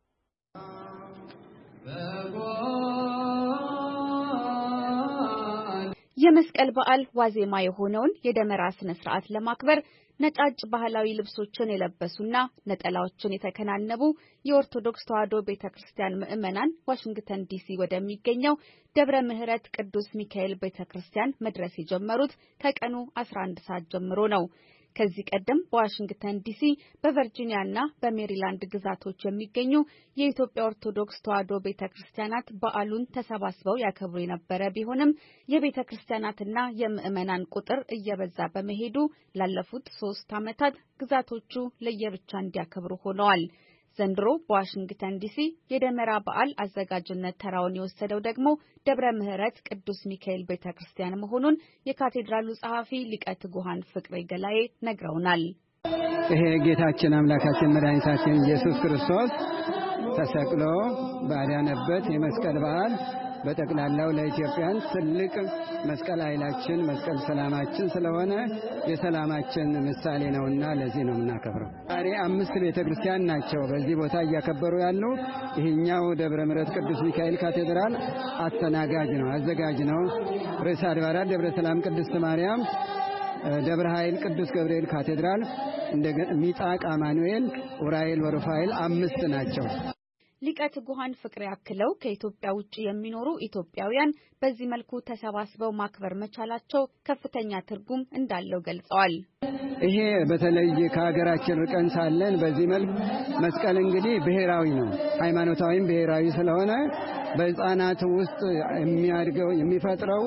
የመስቀል በዓል ዋዜማ የሆነውን የደመራ ስነ ስርዓት ለማክበር ነጫጭ ባህላዊ ልብሶችን የለበሱና ነጠላዎችን የተከናነቡ የኦርቶዶክስ ተዋሕዶ ቤተክርስቲያን ምዕመናን ዋሽንግተን ዲሲ ወደሚገኘው ደብረ ምሕረት ቅዱስ ሚካኤል ቤተክርስቲያን መድረስ የጀመሩት ከቀኑ 11 ሰዓት ጀምሮ ነው። ከዚህ ቀደም በዋሽንግተን ዲሲ በቨርጂኒያና በሜሪላንድ ግዛቶች የሚገኙ የኢትዮጵያ ኦርቶዶክስ ተዋሕዶ ቤተክርስቲያናት በዓሉን ተሰባስበው ያከብሩ የነበረ ቢሆንም የቤተክርስቲያናትና የምዕመናን ቁጥር እየበዛ በመሄዱ ላለፉት 3 ዓመታት ግዛቶቹ ለየብቻ እንዲያከብሩ ሆነዋል። ዘንድሮ በዋሽንግተን ዲሲ የደመራ በዓል አዘጋጅነት ተራውን የወሰደው ደግሞ ደብረ ምሕረት ቅዱስ ሚካኤል ቤተክርስቲያን መሆኑን የካቴድራሉ ጸሐፊ ሊቀ ትጉሃን ፍቅሬ ገላዬ ነግረውናል። ይሄ ጌታችን አምላካችን መድኃኒታችን ኢየሱስ ክርስቶስ ተሰቅሎ ባዳነበት የመስቀል በዓል በጠቅላላው ለኢትዮጵያን ትልቅ መስቀል ኃይላችን መስቀል ሰላማችን ስለሆነ የሰላማችን ምሳሌ ነውና ለዚህ ነው የምናከብረው። ዛሬ 5 ቤተክርስቲያን ናቸው በዚህ ቦታ እያከበሩ ያሉ። ይሄኛው ደብረ ምሕረት ቅዱስ ሚካኤል ካቴድራል አስተናጋጅ ነው፣ አዘጋጅ ነው። ርዕሰ አድባራት ደብረ ሰላም ቅድስት ማርያም፣ ደብረ ኃይል ቅዱስ ገብርኤል ካቴድራል፣ እንደገና ሚጣቅ አማኑኤል፣ ኡራኤል ወሩፋኤል 5 ናቸው። ሊቀ ትጉሃን ፍቅሬ አክለው ከኢትዮጵያ ውጭ የሚኖሩ ኢትዮጵያውያን በዚህ መልኩ ተሰባስበው ማክበር መቻላቸው ከፍተኛ ትርጉም እንዳለው ገልጸዋል። ይሄ በተለይ ከሀገራችን ርቀን ሳለን በዚህ መልክ መስቀል እንግዲህ ብሔራዊ ነው፣ ሃይማኖታዊም ብሔራዊ ስለሆነ በሕፃናት ውስጥ የሚያድገው የሚፈጥረው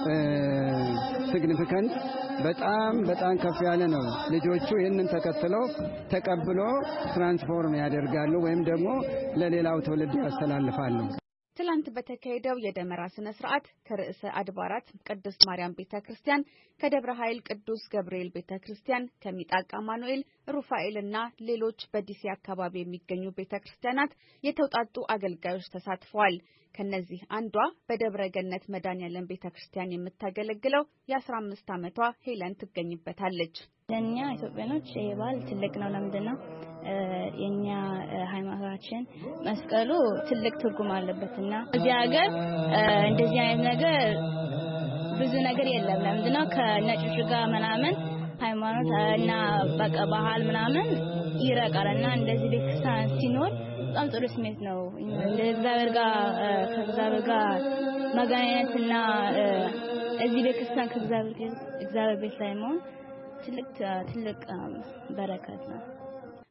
ሲግኒፊካንስ በጣም ከፍ ያለ ነው። ልጆቹ ይህንን ተቀብሎ ትራንስፎርም ያደርጋሉ ወይም ደግሞ ለሌላው ትውልድ ያስተላልፋሉ። ትላንት በተካሄደው የደመራ ስነ ስርዓት ከርዕሰ አድባራት ቅድስት ማርያም ቤተክርስቲያን፣ ከደብረ ኃይል ቅዱስ ገብርኤል ቤተክርስቲያን፣ ከሚጣቅ አማኑኤል፣ ሩፋኤልና ሌሎች በዲሲ አካባቢ የሚገኙ ቤተክርስቲያናት የተውጣጡ አገልጋዮች ተሳትፈዋል። ከነዚህ አንዷ በደብረ ገነት መድኃኔዓለም ቤተክርስቲያን የምታገለግለው የ15 ዓመቷ ሄለን ትገኝበታለች። ለኛ ኢትዮጵያኖች ይሄ በዓል ትልቅ ነው። ለምንድነው? የኛ ሃይማኖታችን መስቀሉ ትልቅ ትርጉም አለበትና እዚህ ሀገር እንደዚህ አይነት ነገር ብዙ ነገር የለም። ለምንድነው? ከነጭ ጋር ምናምን ሃይማኖት እና በቃ ባህል ምናምን ይረቃልና እንደዚህ ቤተክርስቲያን ሲኖር በጣም ጥሩ ስሜት ነው። ከእግዚአብሔር ጋር መገናኘትና እዚህ ቤተክርስቲያን ከእግዚአብሔር ቤት ላይ መሆን ትልቅ በረከት ነው።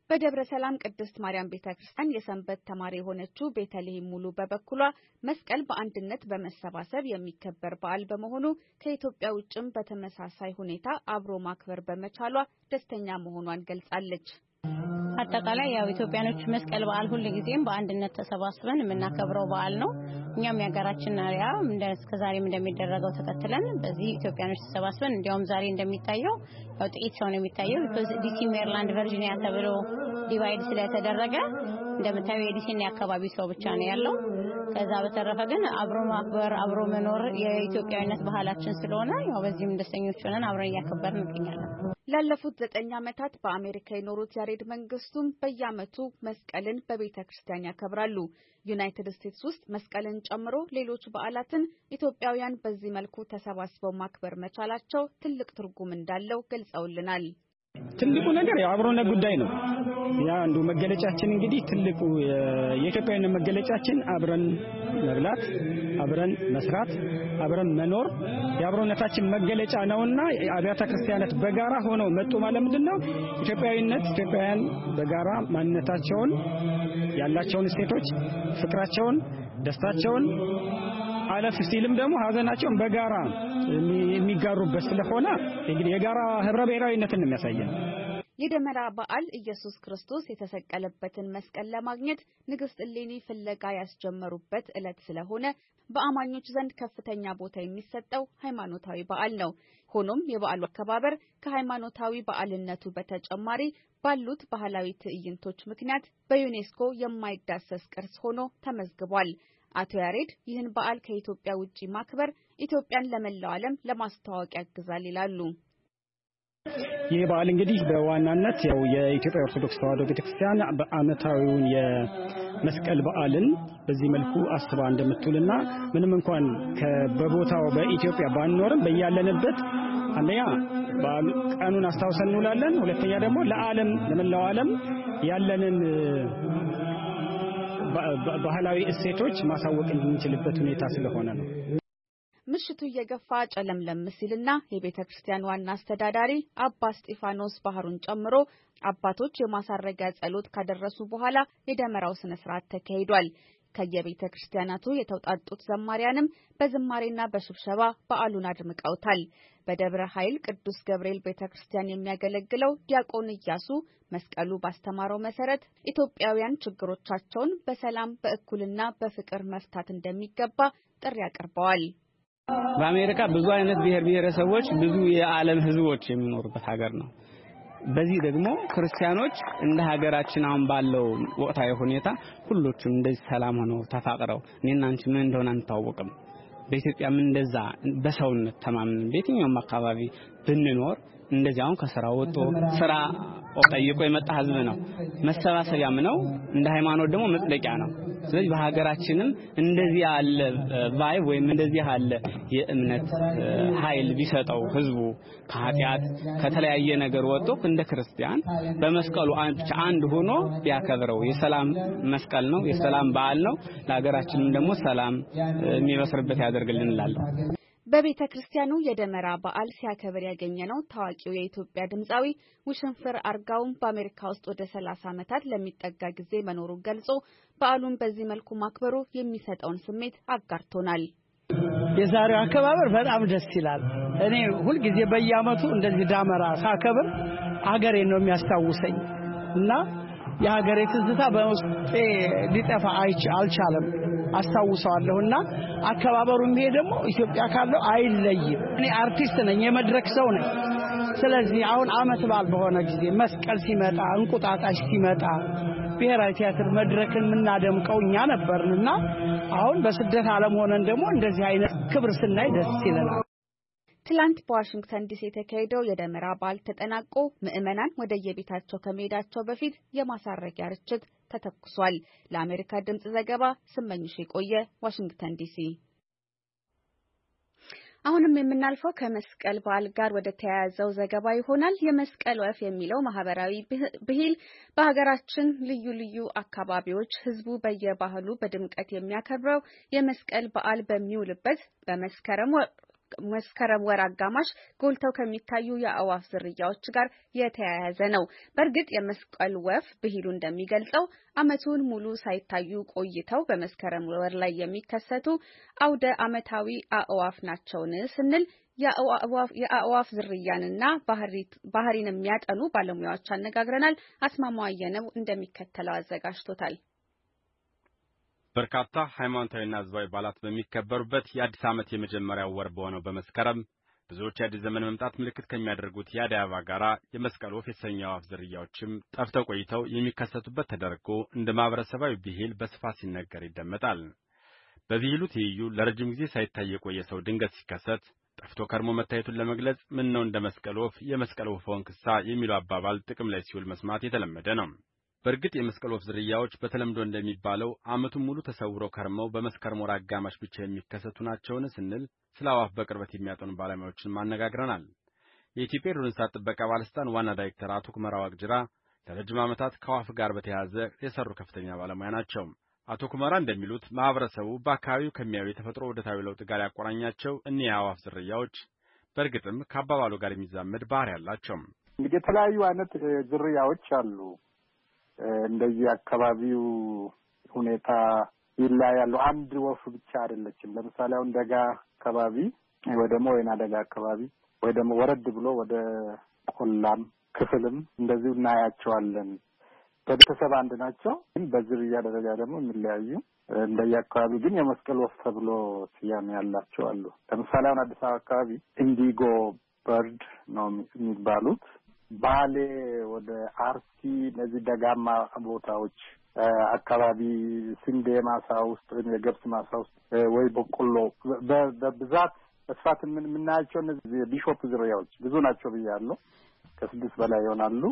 በደብረ ሰላም ቅድስት ማርያም ቤተክርስቲያን የሰንበት ተማሪ የሆነችው ቤተልሔም ሙሉ በበኩሏ መስቀል በአንድነት በመሰባሰብ የሚከበር በዓል በመሆኑ ከኢትዮጵያ ውጭም በተመሳሳይ ሁኔታ አብሮ ማክበር በመቻሏ ደስተኛ መሆኗን ገልጻለች። አጠቃላይ ያው ኢትዮጵያኖች መስቀል በዓል ሁሉ ጊዜም በአንድነት ተሰባስበን የምናከብረው በዓል ነው። እኛም የሀገራችን አሪያ እስከዛሬም እንደሚደረገው ተከትለን በዚህ ኢትዮጵያኖች ተሰባስበን እንዲያውም ዛሬ እንደሚታየው ያው ጥቂት ሰው ነው የሚታየው ዲሲ ሜሪላንድ ቨርጂኒያ ተብሎ ዲቫይድ ስለተደረገ እንደምታየው የዲሲና የአካባቢ ሰው ብቻ ነው ያለው። ከዛ በተረፈ ግን አብሮ ማክበር አብሮ መኖር የኢትዮጵያዊነት ባህላችን ስለሆነ ያው በዚህም ደስተኞች ሆነን አብረን እያከበርን እንገኛለን። ላለፉት 9 ዓመታት በአሜሪካ የኖሩት ያሬድ መንግስቱም በየዓመቱ መስቀልን በቤተክርስቲያን ያከብራሉ። ዩናይትድ ስቴትስ ውስጥ መስቀልን ጨምሮ ሌሎች በዓላትን ኢትዮጵያውያን በዚህ መልኩ ተሰባስበው ማክበር መቻላቸው ትልቅ ትርጉም እንዳለው ገልጸውልናል። ትልቁ ነገር የአብሮነት ጉዳይ ነው። ያ አንዱ መገለጫችን እንግዲህ ትልቁ የኢትዮጵያዊነት መገለጫችን አብረን መብላት፣ አብረን መስራት፣ አብረን መኖር የአብሮነታችን መገለጫ ነውና አብያተ ክርስቲያናት በጋራ ሆነው መጡ ማለት ምንድነው? ኢትዮጵያዊነት ኢትዮጵያውያን በጋራ ማንነታቸውን ያላቸውን እሴቶች፣ ፍቅራቸውን፣ ደስታቸውን አለፍ ሲልም ደግሞ ሀዘናቸውን በጋራ የሚጋሩበት ስለሆነ እንግዲህ የጋራ ህብረ ብሔራዊነትን የሚያሳየን የደመራ በዓል ኢየሱስ ክርስቶስ የተሰቀለበትን መስቀል ለማግኘት ንግስት እሌኒ ፍለጋ ያስጀመሩበት ዕለት ስለሆነ በአማኞች ዘንድ ከፍተኛ ቦታ የሚሰጠው ሃይማኖታዊ በዓል ነው። ሆኖም የበዓሉ አከባበር ከሃይማኖታዊ በዓልነቱ በተጨማሪ ባሉት ባህላዊ ትዕይንቶች ምክንያት በዩኔስኮ የማይዳሰስ ቅርስ ሆኖ ተመዝግቧል። አቶ ያሬድ ይህን በዓል ከኢትዮጵያ ውጪ ማክበር ኢትዮጵያን ለመላው ዓለም ለማስተዋወቅ ያግዛል ይላሉ። ይህ በዓል እንግዲህ በዋናነት ያው የኢትዮጵያ ኦርቶዶክስ ተዋሕዶ ቤተክርስቲያን በዓመታዊውን የመስቀል በዓልን በዚህ መልኩ አስባ እንደምትውልና ምንም እንኳን በቦታው በኢትዮጵያ ባንኖርም በያለንበት አንደኛ ቀኑን አስታውሰን እንውላለን። ሁለተኛ ደግሞ ለዓለም ለመላው ዓለም ያለንን ባህላዊ እሴቶች ማሳወቅ እንድንችልበት ሁኔታ ስለሆነ ነው። ምሽቱ እየገፋ ጨለምለም ሲልና የቤተክርስቲያን ዋና አስተዳዳሪ አባ እስጢፋኖስ ባህሩን ጨምሮ አባቶች የማሳረጊያ ጸሎት ካደረሱ በኋላ የደመራው ስነ ስርዓት ተካሂዷል። ከየቤተክርስቲያናቱ የተውጣጡት ዘማሪያንም በዝማሬና በሽብሸባ በዓሉን አድምቀውታል። በደብረ ኃይል ቅዱስ ገብርኤል ቤተክርስቲያን የሚያገለግለው ዲያቆን ኢያሱ መስቀሉ ባስተማረው መሰረት ኢትዮጵያውያን ችግሮቻቸውን በሰላም በእኩልና በፍቅር መፍታት እንደሚገባ ጥሪ አቅርበዋል። በአሜሪካ ብዙ አይነት ብሔር ብሔረሰቦች ብዙ የዓለም ህዝቦች የሚኖሩበት ሀገር ነው። በዚህ ደግሞ ክርስቲያኖች እንደ ሀገራችን አሁን ባለው ወቅታዊ ሁኔታ ሁሉም እንደዚህ ሰላም ሆነው ተፋቅረው እኔና አንቺ ምን እንደሆነ አንታወቅም። በኢትዮጵያ ምን እንደዛ በሰውነት ተማምነን በየትኛውም አካባቢ ብንኖር እንደዚያው ከስራው ወጥቶ ስራ ጠይቆ የመጣ ህዝብ ነው። መሰባሰቢያም ነው። እንደ ሃይማኖት ደግሞ መጽደቂያ ነው። ስለዚህ በሀገራችንም እንደዚህ ያለ ቫይብ ወይም እንደዚህ ያለ የእምነት ኃይል ቢሰጠው ህዝቡ ከኃጢአት ከተለያየ ነገር ወጥቶ እንደ ክርስቲያን በመስቀሉ አንድ ሆኖ ቢያከብረው የሰላም መስቀል ነው፣ የሰላም በዓል ነው። ለሀገራችንም ደግሞ ሰላም የሚበስርበት ያደርግልን እላለሁ። በቤተ ክርስቲያኑ የደመራ በዓል ሲያከብር ያገኘነው ታዋቂው የኢትዮጵያ ድምጻዊ ውሽንፍር አርጋውም በአሜሪካ ውስጥ ወደ 30 ዓመታት ለሚጠጋ ጊዜ መኖሩን ገልጾ በዓሉን በዚህ መልኩ ማክበሩ የሚሰጠውን ስሜት አጋርቶናል። የዛሬው አከባበር በጣም ደስ ይላል። እኔ ሁልጊዜ በየዓመቱ እንደዚህ ዳመራ ሳከብር ሀገሬን ነው የሚያስታውሰኝ እና የሀገሬ ትዝታ በውስጤ ሊጠፋ አልቻለም። አስታውሰዋለሁና አከባበሩም ይሄ ደግሞ ኢትዮጵያ ካለው አይለይም። እኔ አርቲስት ነኝ፣ የመድረክ ሰው ነኝ። ስለዚህ አሁን ዓመት በዓል በሆነ ጊዜ መስቀል ሲመጣ፣ እንቁጣጣሽ ሲመጣ ብሔራዊ ቲያትር መድረክን የምናደምቀው እኛ ነበርንና አሁን በስደት ዓለም ሆነን ደግሞ እንደዚህ አይነት ክብር ስናይ ደስ ይለናል። ትላንት በዋሽንግተን ዲሲ የተካሄደው የደመራ በዓል ተጠናቆ ምዕመናን ወደ የቤታቸው ከመሄዳቸው በፊት የማሳረጊያ ርችት ተተኩሷል። ለአሜሪካ ድምጽ ዘገባ ስመኝሽ የቆየ ዋሽንግተን ዲሲ። አሁንም የምናልፈው ከመስቀል በዓል ጋር ወደ ተያያዘው ዘገባ ይሆናል። የመስቀል ወፍ የሚለው ማህበራዊ ብሂል በሀገራችን ልዩ ልዩ አካባቢዎች ህዝቡ በየባህሉ በድምቀት የሚያከብረው የመስቀል በዓል በሚውልበት በመስከረም መስከረም ወር አጋማሽ ጎልተው ከሚታዩ የአእዋፍ ዝርያዎች ጋር የተያያዘ ነው። በእርግጥ የመስቀል ወፍ ብሂሉ እንደሚገልጸው ዓመቱን ሙሉ ሳይታዩ ቆይተው በመስከረም ወር ላይ የሚከሰቱ አውደ ዓመታዊ አእዋፍ ናቸውን ስንል የአእዋፍ ዝርያንና ባህሪን የሚያጠኑ ባለሙያዎች አነጋግረናል። አስማማው አየነው እንደሚከተለው አዘጋጅቶታል። በርካታ ሃይማኖታዊና ህዝባዊ በዓላት በሚከበሩበት የአዲስ ዓመት የመጀመሪያው ወር በሆነው በመስከረም ብዙዎች የአዲስ ዘመን መምጣት ምልክት ከሚያደርጉት የአደይ አበባ ጋር የመስቀል ወፍ የተሰኘው የአዕዋፍ ዝርያዎችም ጠፍተው ቆይተው የሚከሰቱበት ተደርጎ እንደ ማህበረሰባዊ ብሂል በስፋት ሲነገር ይደመጣል። በብሂሉ ትይዩ ለረጅም ጊዜ ሳይታይ የቆየ ሰው ድንገት ሲከሰት ጠፍቶ ከርሞ መታየቱን ለመግለጽ ምን ነው እንደ መስቀል ወፍ የመስቀል ወፍን ክሳ የሚለው አባባል ጥቅም ላይ ሲውል መስማት የተለመደ ነው። በእርግጥ የመስቀል ወፍ ዝርያዎች በተለምዶ እንደሚባለው ዓመቱን ሙሉ ተሰውረው ከርመው በመስከረም ወር አጋማሽ ብቻ የሚከሰቱ ናቸውን ስንል ስለ አዕዋፍ በቅርበት የሚያጠኑ ባለሙያዎችን ማነጋግረናል። የኢትዮጵያ የዱር እንስሳት ጥበቃ ባለስልጣን ዋና ዳይሬክተር አቶ ኩመራ ዋቅጅራ ለረጅም ዓመታት ከአዕዋፍ ጋር በተያያዘ የሰሩ ከፍተኛ ባለሙያ ናቸው። አቶ ኩመራ እንደሚሉት ማህበረሰቡ በአካባቢው ከሚያዩ የተፈጥሮ ውደታዊ ለውጥ ጋር ያቆራኛቸው እኒህ የአዕዋፍ ዝርያዎች በእርግጥም ከአባባሉ ጋር የሚዛመድ ባህሪ ያላቸው። እንግዲህ የተለያዩ አይነት ዝርያዎች አሉ። እንደዚህ አካባቢው ሁኔታ ይለያያሉ። አንድ ወፍ ብቻ አይደለችም። ለምሳሌ አሁን ደጋ አካባቢ ወይ ደግሞ ወይና ደጋ አካባቢ ወይ ደግሞ ወረድ ብሎ ወደ ቆላም ክፍልም እንደዚሁ እናያቸዋለን። በቤተሰብ አንድ ናቸው፣ ግን በዝርያ ደረጃ ደግሞ የሚለያዩ እንደየአካባቢው ግን የመስቀል ወፍ ተብሎ ስያሜ ያላቸው አሉ። ለምሳሌ አሁን አዲስ አበባ አካባቢ ኢንዲጎ በርድ ነው የሚባሉት። ባሌ ወደ አርሲ እነዚህ ደጋማ ቦታዎች አካባቢ ስንዴ ማሳ ውስጥ ወይም የገብስ ማሳ ውስጥ ወይ በቆሎ በብዛት በስፋት የምናያቸው እነዚህ የቢሾፕ ዝርያዎች ብዙ ናቸው ብያለሁ። ከ6 በላይ ይሆናሉ።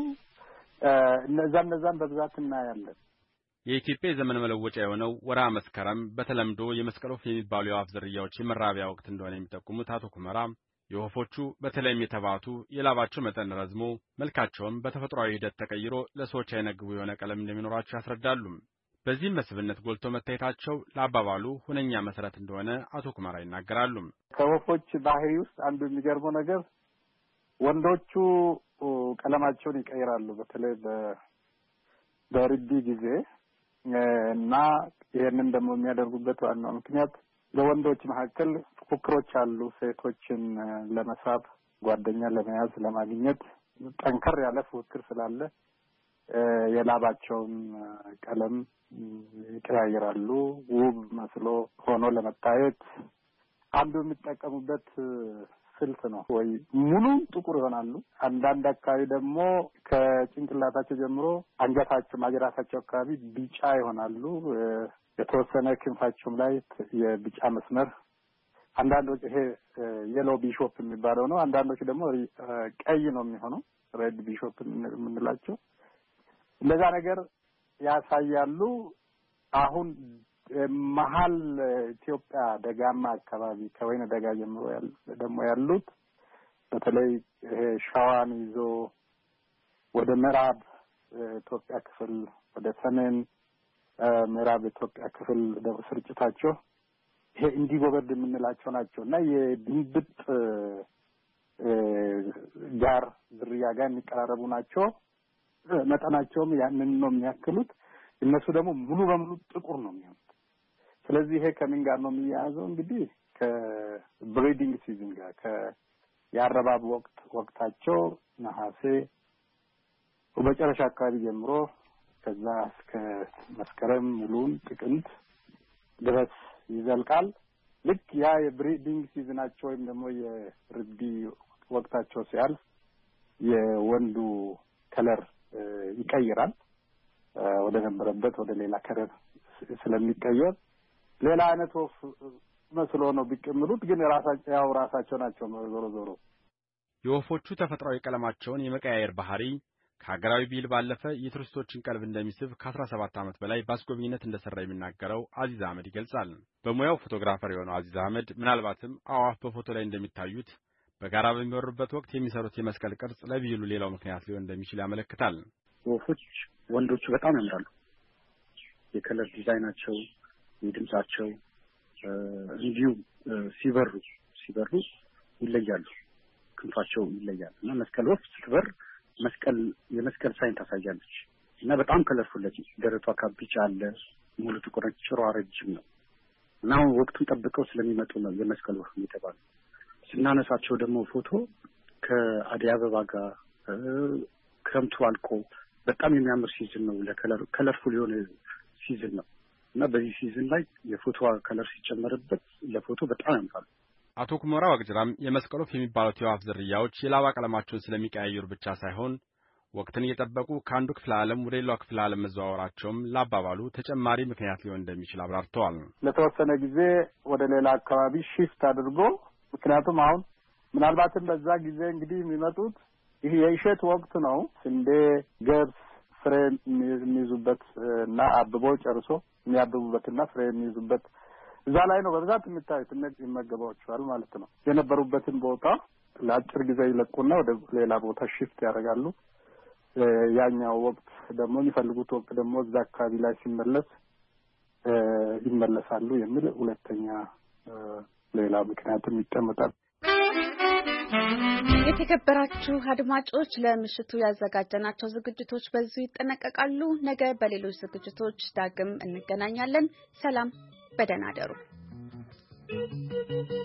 እነዛን በብዛት እናያለን። የኢትዮጵያ የዘመን መለወጫ የሆነው ወርሃ መስከረም በተለምዶ የመስቀል ወፍ የሚባሉ የአዕዋፍ ዝርያዎች የመራቢያ ወቅት እንደሆነ የሚጠቁሙት አቶ ኩመራ የወፎቹ በተለይም የተባቱ የላባቸው መጠን ረዝሞ መልካቸውም በተፈጥሯዊ ሂደት ተቀይሮ ለሰዎች አይነግቡ የሆነ ቀለም እንደሚኖራቸው ያስረዳሉ። በዚህም መስህብነት ጎልቶ መታየታቸው ለአባባሉ ሁነኛ መሰረት እንደሆነ አቶ ኩመራ ይናገራሉ። ከወፎች ባህሪ ውስጥ አንዱ የሚገርመው ነገር ወንዶቹ ቀለማቸውን ይቀይራሉ። በተለይ በርቢ ጊዜ እና ይሄንን ደግሞ የሚያደርጉበት ዋናው ምክንያት በወንዶች መካከል ፉክክሮች አሉ። ሴቶችን ለመሳብ፣ ጓደኛ ለመያዝ፣ ለማግኘት ጠንከር ያለ ፉክክር ስላለ የላባቸውን ቀለም ይቀያይራሉ። ውብ መስሎ ሆኖ ለመታየት አንዱ የሚጠቀሙበት ስልት ነው። ወይ ሙሉ ጥቁር ይሆናሉ። አንዳንድ አካባቢ ደግሞ ከጭንቅላታቸው ጀምሮ አንገታቸው፣ ማጅራታቸው አካባቢ ቢጫ ይሆናሉ። የተወሰነ ክንፋቸውም ላይ የቢጫ መስመር። አንዳንዶች ይሄ የሎ ቢሾፕ የሚባለው ነው። አንዳንዶች ደግሞ ቀይ ነው የሚሆነው፣ ሬድ ቢሾፕ የምንላቸው እንደዛ ነገር ያሳያሉ። አሁን መሀል ኢትዮጵያ ደጋማ አካባቢ ከወይነ ደጋ ጀምሮ ደግሞ ያሉት በተለይ ይሄ ሸዋን ይዞ ወደ ምዕራብ ኢትዮጵያ ክፍል ወደ ሰሜን ምዕራብ ኢትዮጵያ ክፍል ደግሞ ስርጭታቸው ይሄ ኢንዲጎ በርድ የምንላቸው ናቸው እና የድንብጥ ጋር ዝርያ ጋር የሚቀራረቡ ናቸው። መጠናቸውም ያንን ነው የሚያክሉት። እነሱ ደግሞ ሙሉ በሙሉ ጥቁር ነው የሚሆኑት። ስለዚህ ይሄ ከምን ጋር ነው የሚያያዘው? እንግዲህ ከብሪዲንግ ሲዝን ጋር የአረባብ ወቅታቸው ነሐሴ መጨረሻ አካባቢ ጀምሮ ከዛ እስከ መስከረም ሙሉን ጥቅምት ድረስ ይዘልቃል። ልክ ያ የብሪዲንግ ሲዝናቸው ወይም ደግሞ የርቢ ወቅታቸው ሲያልፍ የወንዱ ከለር ይቀይራል። ወደ ነበረበት ወደ ሌላ ከለር ስለሚቀየር ሌላ አይነት ወፍ መስሎ ነው ቢቀምሉት፣ ግን ራሳቸው ናቸው። ዞሮ የወፎቹ ተፈጥሯዊ ቀለማቸውን የመቀያየር ባህሪ ከሀገራዊ ብሂል ባለፈ የቱሪስቶችን ቀልብ እንደሚስብ ከ17 ዓመት በላይ በአስጎብኝነት እንደሰራ የሚናገረው አዚዝ አህመድ ይገልጻል። በሙያው ፎቶግራፈር የሆነው አዚዝ አህመድ ምናልባትም አዕዋፍ በፎቶ ላይ እንደሚታዩት በጋራ በሚወሩበት ወቅት የሚሰሩት የመስቀል ቅርጽ ለብሂሉ ሌላው ምክንያት ሊሆን እንደሚችል ያመለክታል። ወፎች ወንዶቹ በጣም ያምራሉ። የከለር ዲዛይናቸው፣ የድምጻቸው እንዲሁም ሲበሩ ይለያሉ፣ ክንፋቸው ይለያል እና መስቀል ወፍ ስትበር የመስቀል ሳይን ታሳያለች እና በጣም ከለርፉል ነች። ደረቷ ካቢጫ አለ፣ ሙሉ ጥቁር ነች፣ ጭሯ ረጅም ነው እና ወቅቱን ጠብቀው ስለሚመጡ ነው የመስቀል ወፍ የተባለው። ስናነሳቸው ደግሞ ፎቶ ከአደይ አበባ ጋር ክረምቱ አልቆ በጣም የሚያምር ሲዝን ነው። ከለርፉል የሆነ ሲዝን ነው እና በዚህ ሲዝን ላይ የፎቶ ከለር ሲጨመርበት ለፎቶ በጣም ያምራል። አቶ ኩመራ ወግጅራም የመስቀል ወፍ የሚባሉት የወፍ ዝርያዎች የላባ ቀለማቸውን ስለሚቀያየሩ ብቻ ሳይሆን ወቅትን እየጠበቁ ከአንዱ ክፍለ ዓለም ወደ ሌላው ክፍለ ዓለም መዘዋወራቸውም ለአባባሉ ተጨማሪ ምክንያት ሊሆን እንደሚችል አብራርተዋል። ለተወሰነ ጊዜ ወደ ሌላ አካባቢ ሺፍት አድርጎ ምክንያቱም አሁን ምናልባትም በዛ ጊዜ እንግዲህ የሚመጡት ይሄ የእሸት ወቅት ነው። ስንዴ፣ ገብስ ፍሬ የሚይዙበት እና አብቦ ጨርሶ የሚያብቡበትና ፍሬ የሚይዙበት እዛ ላይ ነው በብዛት የሚታዩት። እነዚህ ይመገባቸዋል ማለት ነው። የነበሩበትን ቦታ ለአጭር ጊዜ ይለቁና ወደ ሌላ ቦታ ሺፍት ያደርጋሉ። ያኛው ወቅት ደግሞ የሚፈልጉት ወቅት ደግሞ እዛ አካባቢ ላይ ሲመለስ ይመለሳሉ የሚል ሁለተኛ ሌላ ምክንያትም ይቀመጣል። የተከበራችሁ አድማጮች ለምሽቱ ያዘጋጀናቸው ዝግጅቶች በዚሁ ይጠናቀቃሉ። ነገ በሌሎች ዝግጅቶች ዳግም እንገናኛለን። ሰላም፣ በደህና እደሩ።